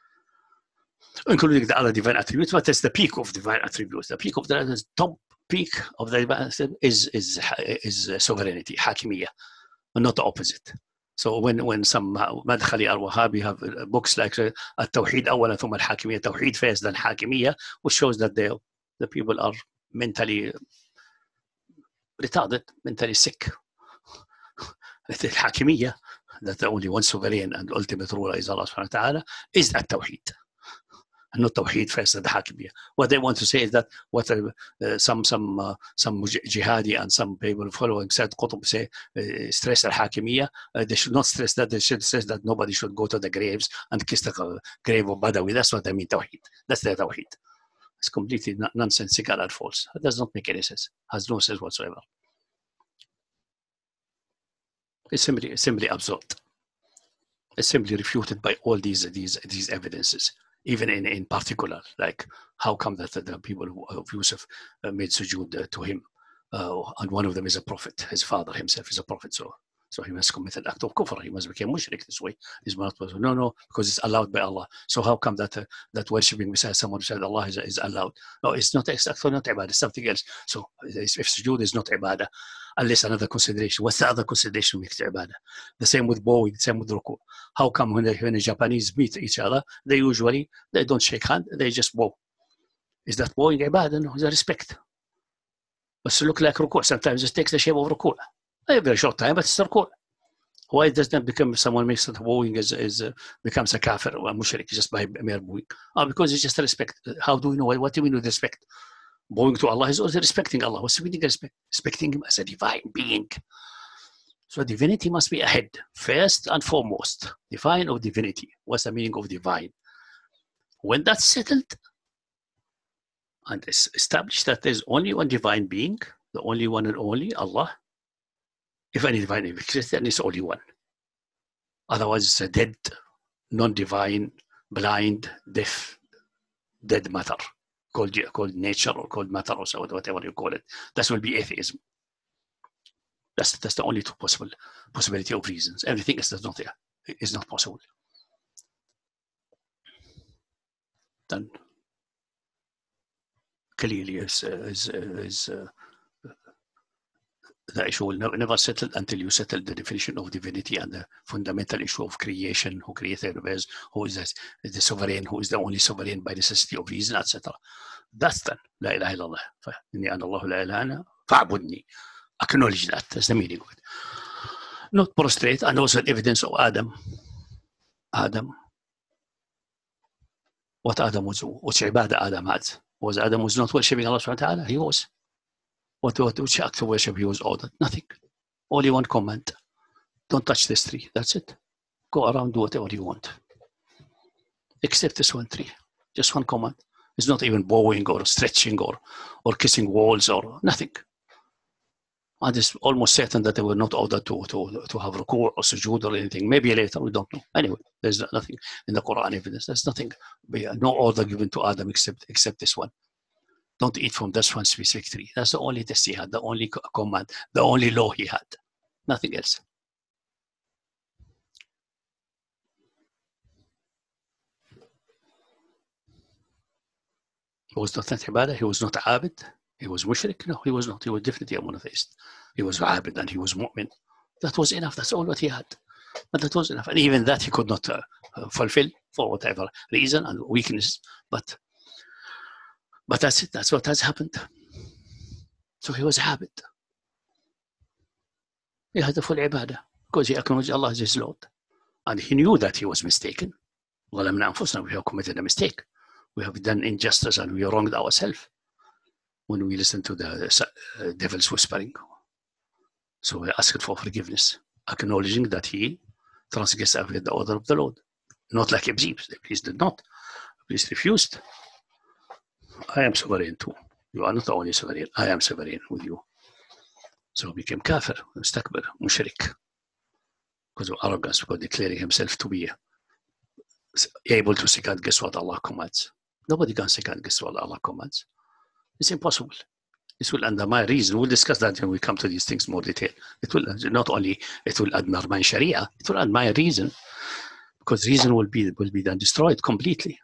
including the other divine attributes, but it's the peak of divine attributes. The peak of the top peak of the divine is sovereignty, hakimiyya, and not the opposite. So when some Madkhali or Wahhabi have books like At-Tawheed awwala thumma al-Hakimiyya, Tawheed first then Hakimiyya, which shows that the people are mentally retarded, mentally sick. The Hakimiyya, that the only one sovereign and ultimate ruler is Allah subhanahu wa ta'ala, is At-Tawheed. And not Tawheed first and the Hakimiyya. What they want to say is that what some jihadi and some people following Sayyid Qutb say, stress al-Hakimiyya, they should not stress that. They should stress that nobody should go to the graves and kiss the grave of Badawi. That's what I mean, Tawheed. That's their Tawheed. It's completely nonsensical and false. It does not make any sense. Has no sense whatsoever. It's simply absurd. It's simply refuted by all these evidences. Even in particular, like how come that the people of Yusuf made sujood to him, and one of them is a prophet. His father himself is a prophet, so he must commit an act of kufr. He must become mushrik this way. No, because it's allowed by Allah. So how come that worshipping beside someone beside Allah is allowed? No, it's not. It's actually not ibadah. It's something else. So if sujood is not ibadah, unless another consideration. What's the other consideration makes it ibadah? The same with bowing, the same with ruku. How come when the Japanese meet each other, they don't shake hands, they just bow? Is that bowing ibadah? No, it's a respect. But it look like ruku. Sometimes it takes the shape of ruku. A very short time, but it's ruku. Why does that become someone makes that bowing becomes a kafir or a mushrik just by mere bowing? Because it's just a respect. How do we know? What do we mean with respect? Bowing to Allah is also respecting Allah. What's the meaning of respect? Respecting him as a divine being. So divinity must be ahead, first and foremost. Divine or divinity. What's the meaning of divine? When that's settled and it's established that there's only one divine being, the only one and only Allah. If any divine exists, then it's only one. Otherwise, it's a dead, non-divine, blind, deaf, dead matter. Called nature or called matter or so, whatever you call it. That will be atheism. That's the only two possibility of reasons. Everything else is not possible. Then clearly the issue will never settle until you settle the definition of divinity and the fundamental issue of creation, who created the universe, who is the sovereign, who is the only sovereign by necessity of reason, etc. That's done. La ilaha illallah. Inni ana Allah la ilaha illa fa'budni. Acknowledge that. That's the meaning of it. Not prostrate, and also evidence of Adam. What Adam was, which ibadah Adam had. Adam was not worshipping Allah subhanahu wa ta'ala? He was. Which act of worship he was ordered? Nothing. Only one command. Don't touch this tree. That's it. Go around, do whatever you want. Except this one tree. Just one command. It's not even bowing or stretching or kissing walls or nothing. And it's almost certain that they were not ordered to have ruku' or sujood or anything. Maybe later, we don't know. Anyway, there's nothing in the Quran evidence. There's nothing, no order given to Adam except this one. Don't eat from this one specific tree. That's the only test he had, the only command, the only law he had. Nothing else. He was not ibadah, he was not abid, he was mushrik. No, he was not. He was definitely a monotheist. He was abid and he was mu'min. That was enough. That's all what he had. But that was enough. And even that he could not fulfill for whatever reason and weakness. But that's it. That's what has happened. So he was abid. He had a full ibadah because he acknowledged Allah as his Lord. And he knew that he was mistaken. We have committed a mistake. We have done injustice and we wronged ourselves when we listened to the devil's whispering. So we asked for forgiveness, acknowledging that he transgressed the order of the Lord. Not like Iblis. Iblis did not. Iblis refused. I am sovereign too. You are not the only sovereign. I am sovereign with you. So he became kafir, mustakbir, mushrik. Because of arrogance, because declaring himself to be able to second guess what Allah commands. Nobody can second guess what Allah commands. It's impossible. This will undermine reason. We'll discuss that when we come to these things more detail. It will not only it will undermine Sharia, it will undermine reason, because reason will be then destroyed completely.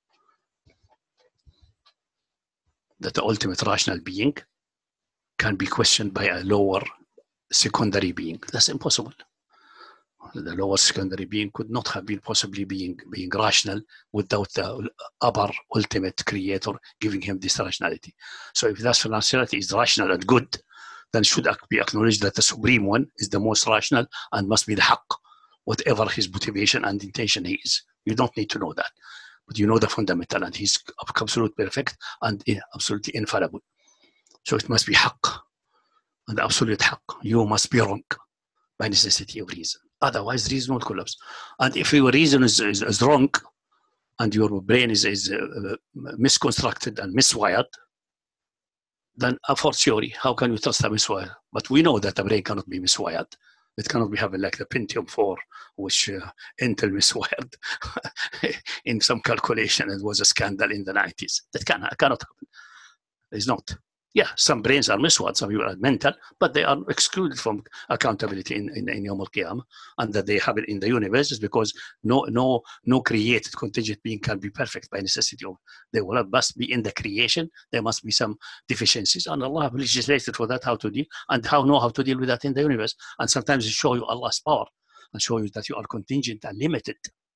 That the ultimate rational being can be questioned by a lower secondary being. That's impossible. The lower secondary being could not have been possibly being rational without the upper ultimate creator giving him this rationality. So if that rationality is rational and good, then should be acknowledged that the supreme one is the most rational and must be the haqq, whatever his motivation and intention is. You don't need to know that, but you know the fundamental, and he's absolutely perfect and absolutely infallible. So it must be haqq, and the absolute haqq. You must be wrong by necessity of reason. Otherwise, reason will collapse. And if your reason is wrong, and your brain is misconstructed and miswired, then a fortiori, how can you trust a miswired? But we know that the brain cannot be miswired. It cannot be having like the Pentium 4, which Intel miswired in some calculation. It was a scandal in the 90s. That cannot happen. It's not. Yeah, some brains are miswired, some people are mental, but they are excluded from accountability in Yawm al-Qiyamah, and that they have it in the universe is because no created contingent being can be perfect by necessity. They must be in the creation. There must be some deficiencies, and Allah have legislated for that how to deal and how to deal with that in the universe. And sometimes it show you Allah's power and show you that you are contingent and limited.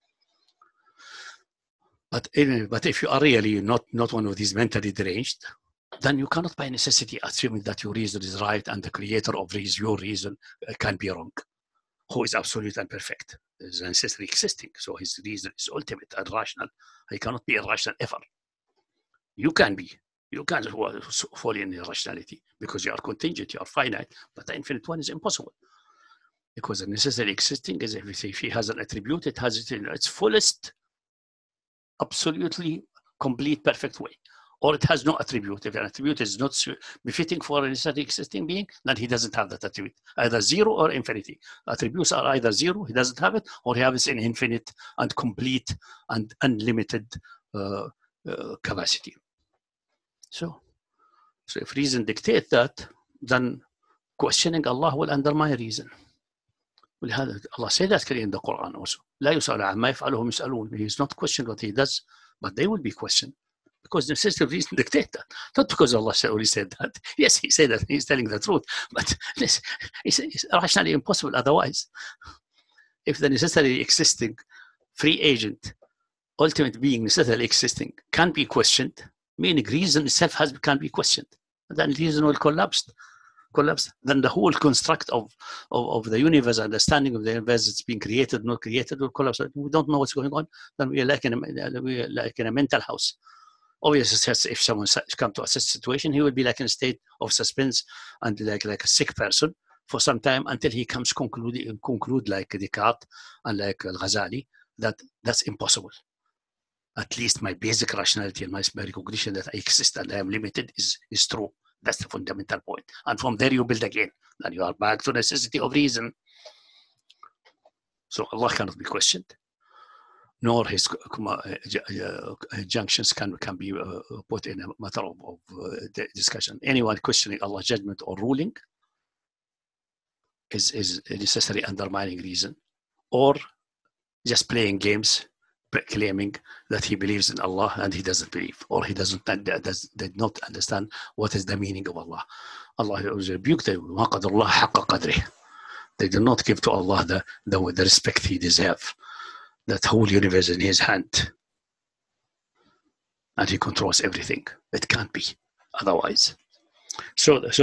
But if you are really not one of these mentally deranged, then you cannot by necessity assume that your reason is right and the creator of your reason can be wrong, who is absolute and perfect, is necessarily existing. So his reason is ultimate and rational. He cannot be irrational ever. You can fall in irrationality because you are contingent, you are finite, but the infinite one is impossible. Because the necessarily existing is if he has an attribute, it has it in its fullest, absolutely complete, perfect way. Or it has no attribute. If an attribute is not befitting for a necessarily existing being, then he doesn't have that attribute. Either zero or infinity. Attributes are either zero, he doesn't have it, or he has it in infinite and complete and unlimited capacity. So if reason dictates that, then questioning Allah will undermine reason. Allah said that clearly in the Quran also. لا يسأل عما يفعله يسألون. He is not questioned what he does, but they will be questioned. Because the necessity of reason dictates that. Not because Allah already said that. Yes, he said that. He's telling the truth. But it's rationally impossible otherwise. If the necessarily existing free agent, ultimate being necessarily existing, can be questioned, meaning reason itself can be questioned. Then reason will collapse. Then the whole construct of the universe, understanding of the universe, it's being created, not created, will collapse. We don't know what's going on. Then we are like in a mental house. Obviously, if someone comes to a such situation, he will be like in a state of suspense and like a sick person for some time until he comes conclude like Descartes and like Al-Ghazali that that's impossible. At least my basic rationality and my recognition that I exist and I am limited is true. That's the fundamental point. And from there you build again. Then you are back to necessity of reason. So Allah cannot be questioned, nor his junctions can be put in a matter of discussion. Anyone questioning Allah's judgment or ruling is necessarily undermining reason, or just playing games, claiming that he believes in Allah and he doesn't believe, or he did not understand what is the meaning of Allah. Allah rebuked them. They do not give to Allah the respect he deserves. That whole universe in his hand, and he controls everything. It can't be otherwise. So that's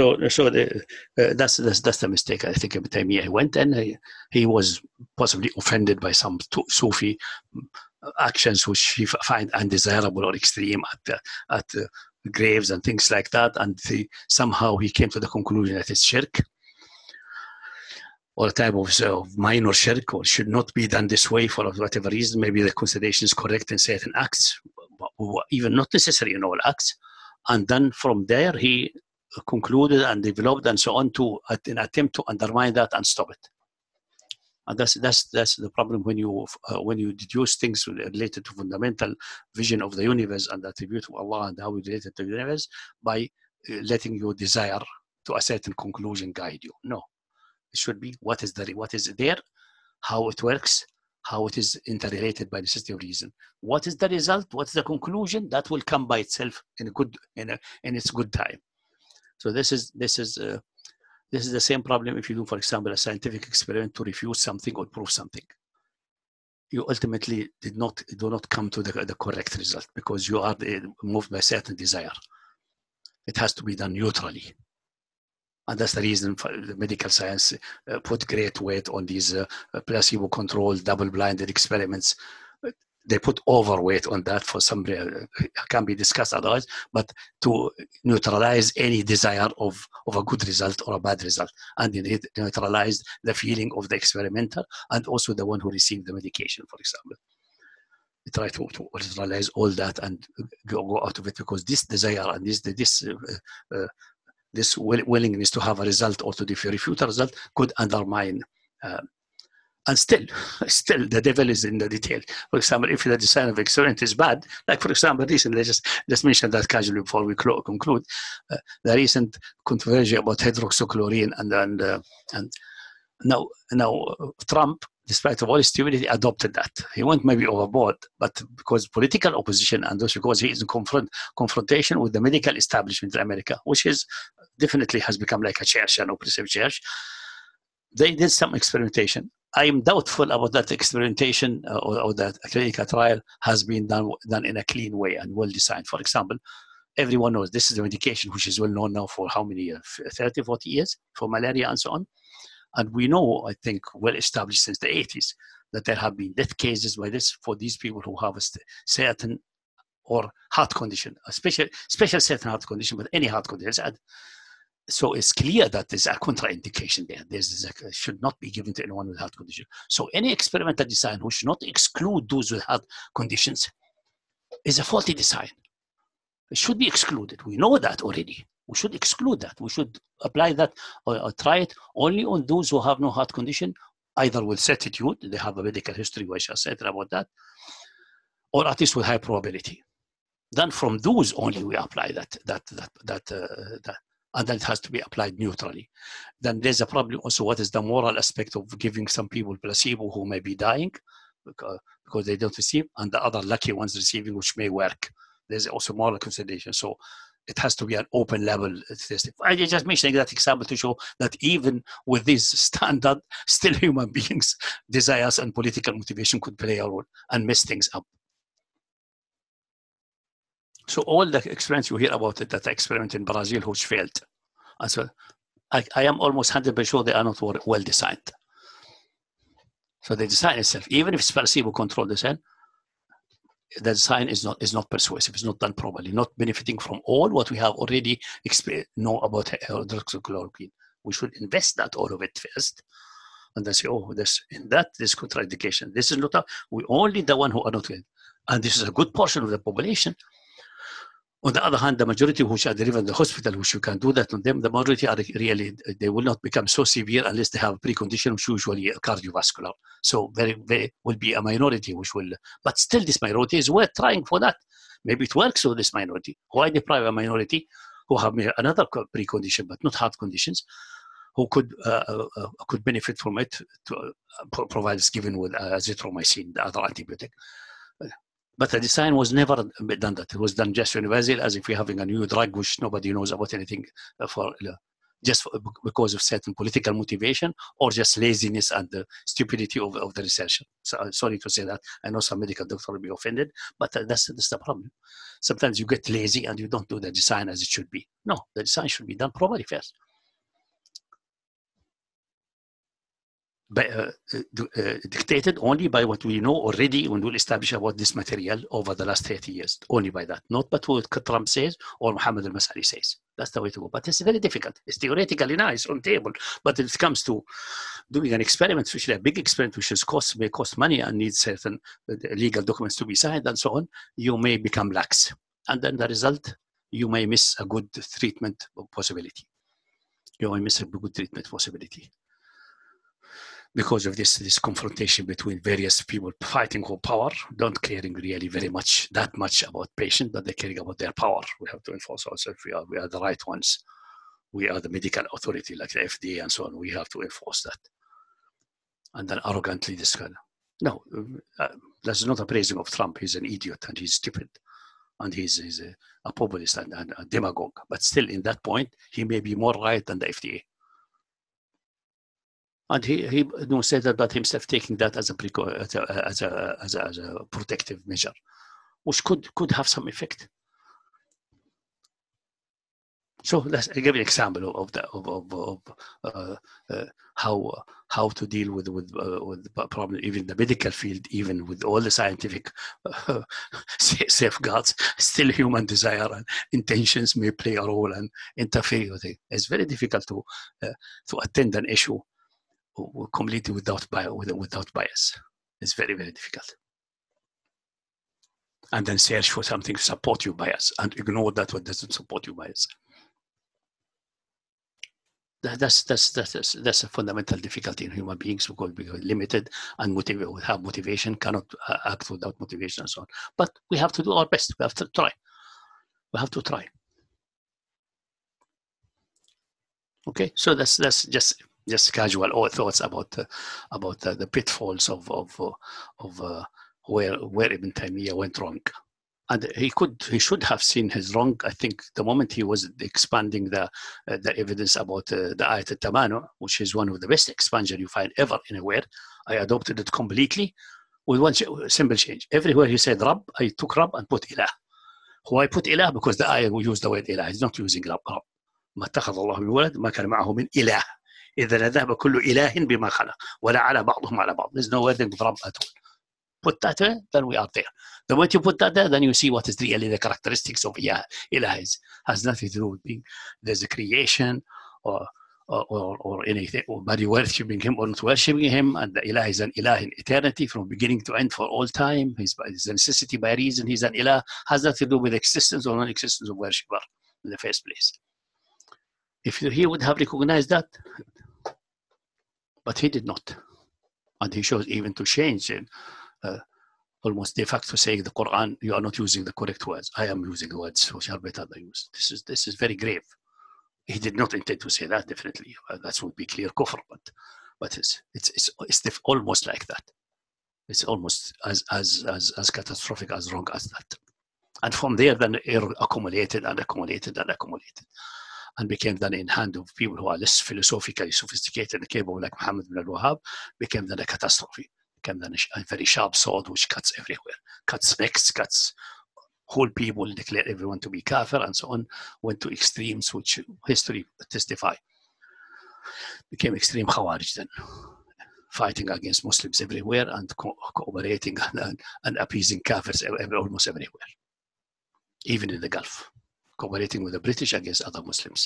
the mistake. I think Ibn Taymiyyah went, and he was possibly offended by some Sufi actions which he find undesirable or extreme at graves and things like that, and somehow he came to the conclusion that it's shirk, or a type of minor shirk, or should not be done this way for whatever reason. Maybe the consideration is correct in certain acts, even not necessary in all acts. And then from there he concluded and developed and so on to an attempt to undermine that and stop it. And that's the problem when you deduce things related to fundamental vision of the universe and attribute to Allah and how we relate it to the universe by letting your desire to a certain conclusion guide you. No. It should be what is there, how it works, how it is interrelated by necessity of reason. What is the result? What is the conclusion? That will come by itself in its good time. So this is the same problem if you do, for example, a scientific experiment to refute something or prove something. You ultimately do not come to the correct result because you are moved by a certain desire. It has to be done neutrally. And that's the reason for the medical science put great weight on these placebo-controlled, double-blinded experiments. They put overweight on that for some can be discussed otherwise, but to neutralize any desire of a good result or a bad result, and it neutralized the feeling of the experimenter and also the one who received the medication, for example. We try to neutralize all that and go out of it, because this desire and this willingness to have a result or to refute a result could undermine. And still, the devil is in the detail. For example, if the design of experiment is bad, like for example, recently, just mentioned that casually before we conclude, the recent controversy about hydroxychloroquine and now Trump, despite of all his stupidity, adopted that. He went maybe overboard, but because political opposition and also because he is in confrontation with the medical establishment in America, which is definitely has become like a church, an oppressive church, they did some experimentation. I am doubtful about that experimentation or that clinical trial has been done in a clean way and well designed. For example, everyone knows this is a medication which is well known now for how many years? 30, 40 years for malaria and so on. And we know, I think, well established since the 80s that there have been death cases by this for these people who have a certain or heart condition, a special certain heart condition, but any heart condition. So it's clear that there's a contraindication there. Should not be given to anyone with heart condition. So any experimental design which should not exclude those with heart conditions is a faulty design. It should be excluded. We know that already. We should exclude that. We should apply that or try it only on those who have no heart condition, either with certitude, they have a medical history, which I said about that, or at least with high probability. Then from those only we apply that. And then it has to be applied neutrally. Then there's a problem also, what is the moral aspect of giving some people placebo who may be dying because they don't receive, and the other lucky ones receiving, which may work. There's also moral consideration. So it has to be an open level testing. I just mentioning that example to show that even with this standard, still human beings' desires and political motivation could play a role and mess things up. So all the experiments you hear about it, that experiment in Brazil which failed. And so I am almost 100% sure they are not well designed. So the design itself, even if it's placebo-controlled design, the design is not persuasive. It's not done properly, not benefiting from all what we have already know about hydroxychloroquine. We should invest that all of it first, and then say, oh, this contraindication. This is not we only the one who are not good, and this is a good portion of the population. On the other hand, the majority which are delivered in the hospital, which you can do that on them, the majority are really, they will not become so severe unless they have a precondition, which usually cardiovascular. So very will be a minority which will, but still this minority is worth trying for that. Maybe it works for this minority. Why deprive a minority who have another precondition but not heart conditions, who could benefit from it, provided it's given with azithromycin, the other antibiotic. But the design was never done that. It was done just universal, as if we're having a new drug which nobody knows about anything because of certain political motivation or just laziness and the stupidity of the researcher. So sorry to say that. I know some medical doctor will be offended, but that's the problem. Sometimes you get lazy and you don't do the design as it should be. No, the design should be done properly first. Dictated only by what we know already when we'll establish about this material over the last 30 years. Only by that, not by what Trump says or Mohammed al-Masari says. That's the way to go. But it's very difficult. It's theoretically nice on table, but if it comes to doing an experiment, especially a big experiment, which may cost money and needs certain legal documents to be signed and so on, you may become lax. And then the result, you may miss a good treatment possibility. Because of this confrontation between various people fighting for power, don't caring really that much about patient, but they're caring about their power. We have to enforce ourselves. We are the right ones. We are the medical authority like the FDA and so on. We have to enforce that. And then arrogantly this kind of, no, that's not a praising of Trump. He's an idiot and he's stupid. And he's a populist and a demagogue. But still in that point, he may be more right than the FDA. And he said about himself taking that as a protective measure, which could have some effect. So let's give you an example of how to deal with the problem, even the medical field, even with all the scientific safeguards. Still, human desire and intentions may play a role and interfere with it. It's very difficult to attend an issue completely without bias. It's very, very difficult. And then search for something to support your bias and ignore that what doesn't support your bias. That's a fundamental difficulty in human beings because we are limited and have motivation, cannot act without motivation and so on. But we have to do our best. We have to try. Okay, so that's just casual thoughts about the pitfalls of where Ibn Taymiyyah went wrong. And he should have seen his wrong. I think the moment he was expanding the evidence about the Ayat al-Tamanu, which is one of the best expansion you find ever anywhere, I adopted it completely with one simple change. Everywhere he said Rabb, I took Rabb and put Ilah. Why put Ilah? Because the ayah will use the word Ilah. He's not using Rabb. ما اتخذ الله من ولد ما كان معه من إله. إذا لذهب كل إله بما خلق ولا على بعضهم على بعض. There's no wording of Rabb at all. Put that there, then we are there. The moment you put that there, then you see what is really the characteristics of Ilah. Ilah has nothing to do with being there's a creation or anything, or by worshipping him or not worshipping him. And the Ilah is an Ilah in eternity from beginning to end for all time. He's a necessity by reason. He's an Ilah. Has nothing to do with existence or non-existence of worshipper in the first place. If he would have recognized that, but he did not. And he chose even to change it. Almost de facto saying the Quran, you are not using the correct words. I am using the words which are better than yours. This is very grave. He did not intend to say that, definitely. That would be clear kufr, but it's almost like that. It's almost as catastrophic as wrong as that. And from there, then error accumulated and became then in hand of people who are less philosophically sophisticated and capable, like Muhammad ibn al-Wahhab, became then a catastrophe. Became then a very sharp sword which cuts everywhere, cuts necks, cuts whole people, declare everyone to be kafir, and so on, went to extremes which history testify. Became extreme Khawarij then, fighting against Muslims everywhere and cooperating and appeasing kafirs almost everywhere, even in the Gulf, cooperating with the British against other Muslims.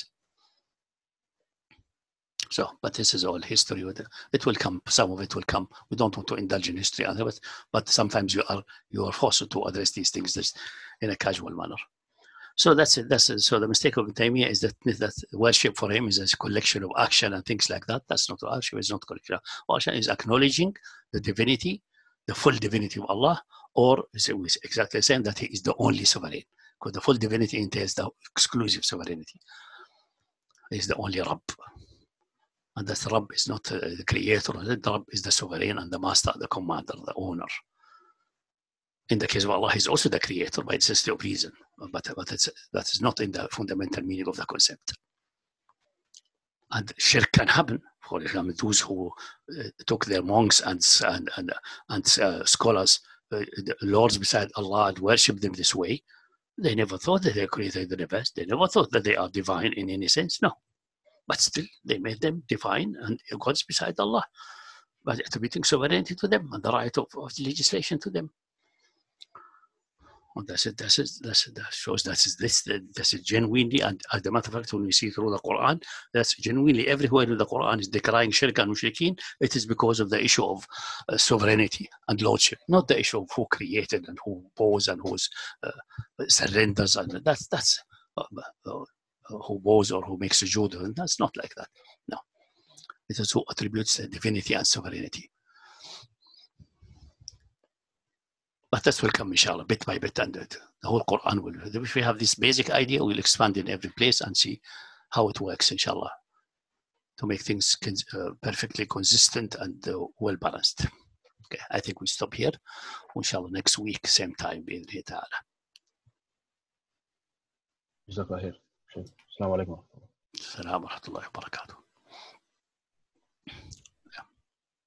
So, but this is all history. It will come. Some of it will come. We don't want to indulge in history, but sometimes you are forced to address these things in a casual manner. So that's it. So the mistake of Ibn Taymiyyah is that worship for him is a collection of action and things like that. That's not worship. It's not collection. Worship is acknowledging the divinity, the full divinity of Allah, or is exactly the same, that He is the only sovereign. Because the full divinity entails the exclusive sovereignty. He is the only Rabb. And that Rabb is not the creator. The Rabb is the sovereign and the master, the commander, the owner. In the case of Allah, He's also the creator by necessity of reason. But that is not in the fundamental meaning of the concept. And shirk can happen. For example, those who took their monks and scholars, the lords beside Allah, and worship them this way, they never thought that they created the universe. They never thought that they are divine in any sense. No. But still, they made them divine and gods beside Allah, but attributing sovereignty to them and the right of legislation to them. And that shows that's genuinely, and as a matter of fact, when we see through the Quran, that's genuinely everywhere in the Quran is decrying shirk and mushrikeen. It is because of the issue of sovereignty and lordship, not the issue of who created and who bows and who surrenders, and that's who bows or who makes sujood. And that's not like that. No, it is who attributes divinity and sovereignty. But that will come, inshallah, bit by bit, and the whole Quran will. If we have this basic idea, we'll expand in every place and see how it works, inshallah, to make things perfectly consistent and well balanced. Okay, I think we stop here. Inshallah, next week, same time, bi'idhnihi ta'ala. Jazakallah khair. Assalamu alaikum. Assalamu alaikum wa rahmatullahi wa barakatuh.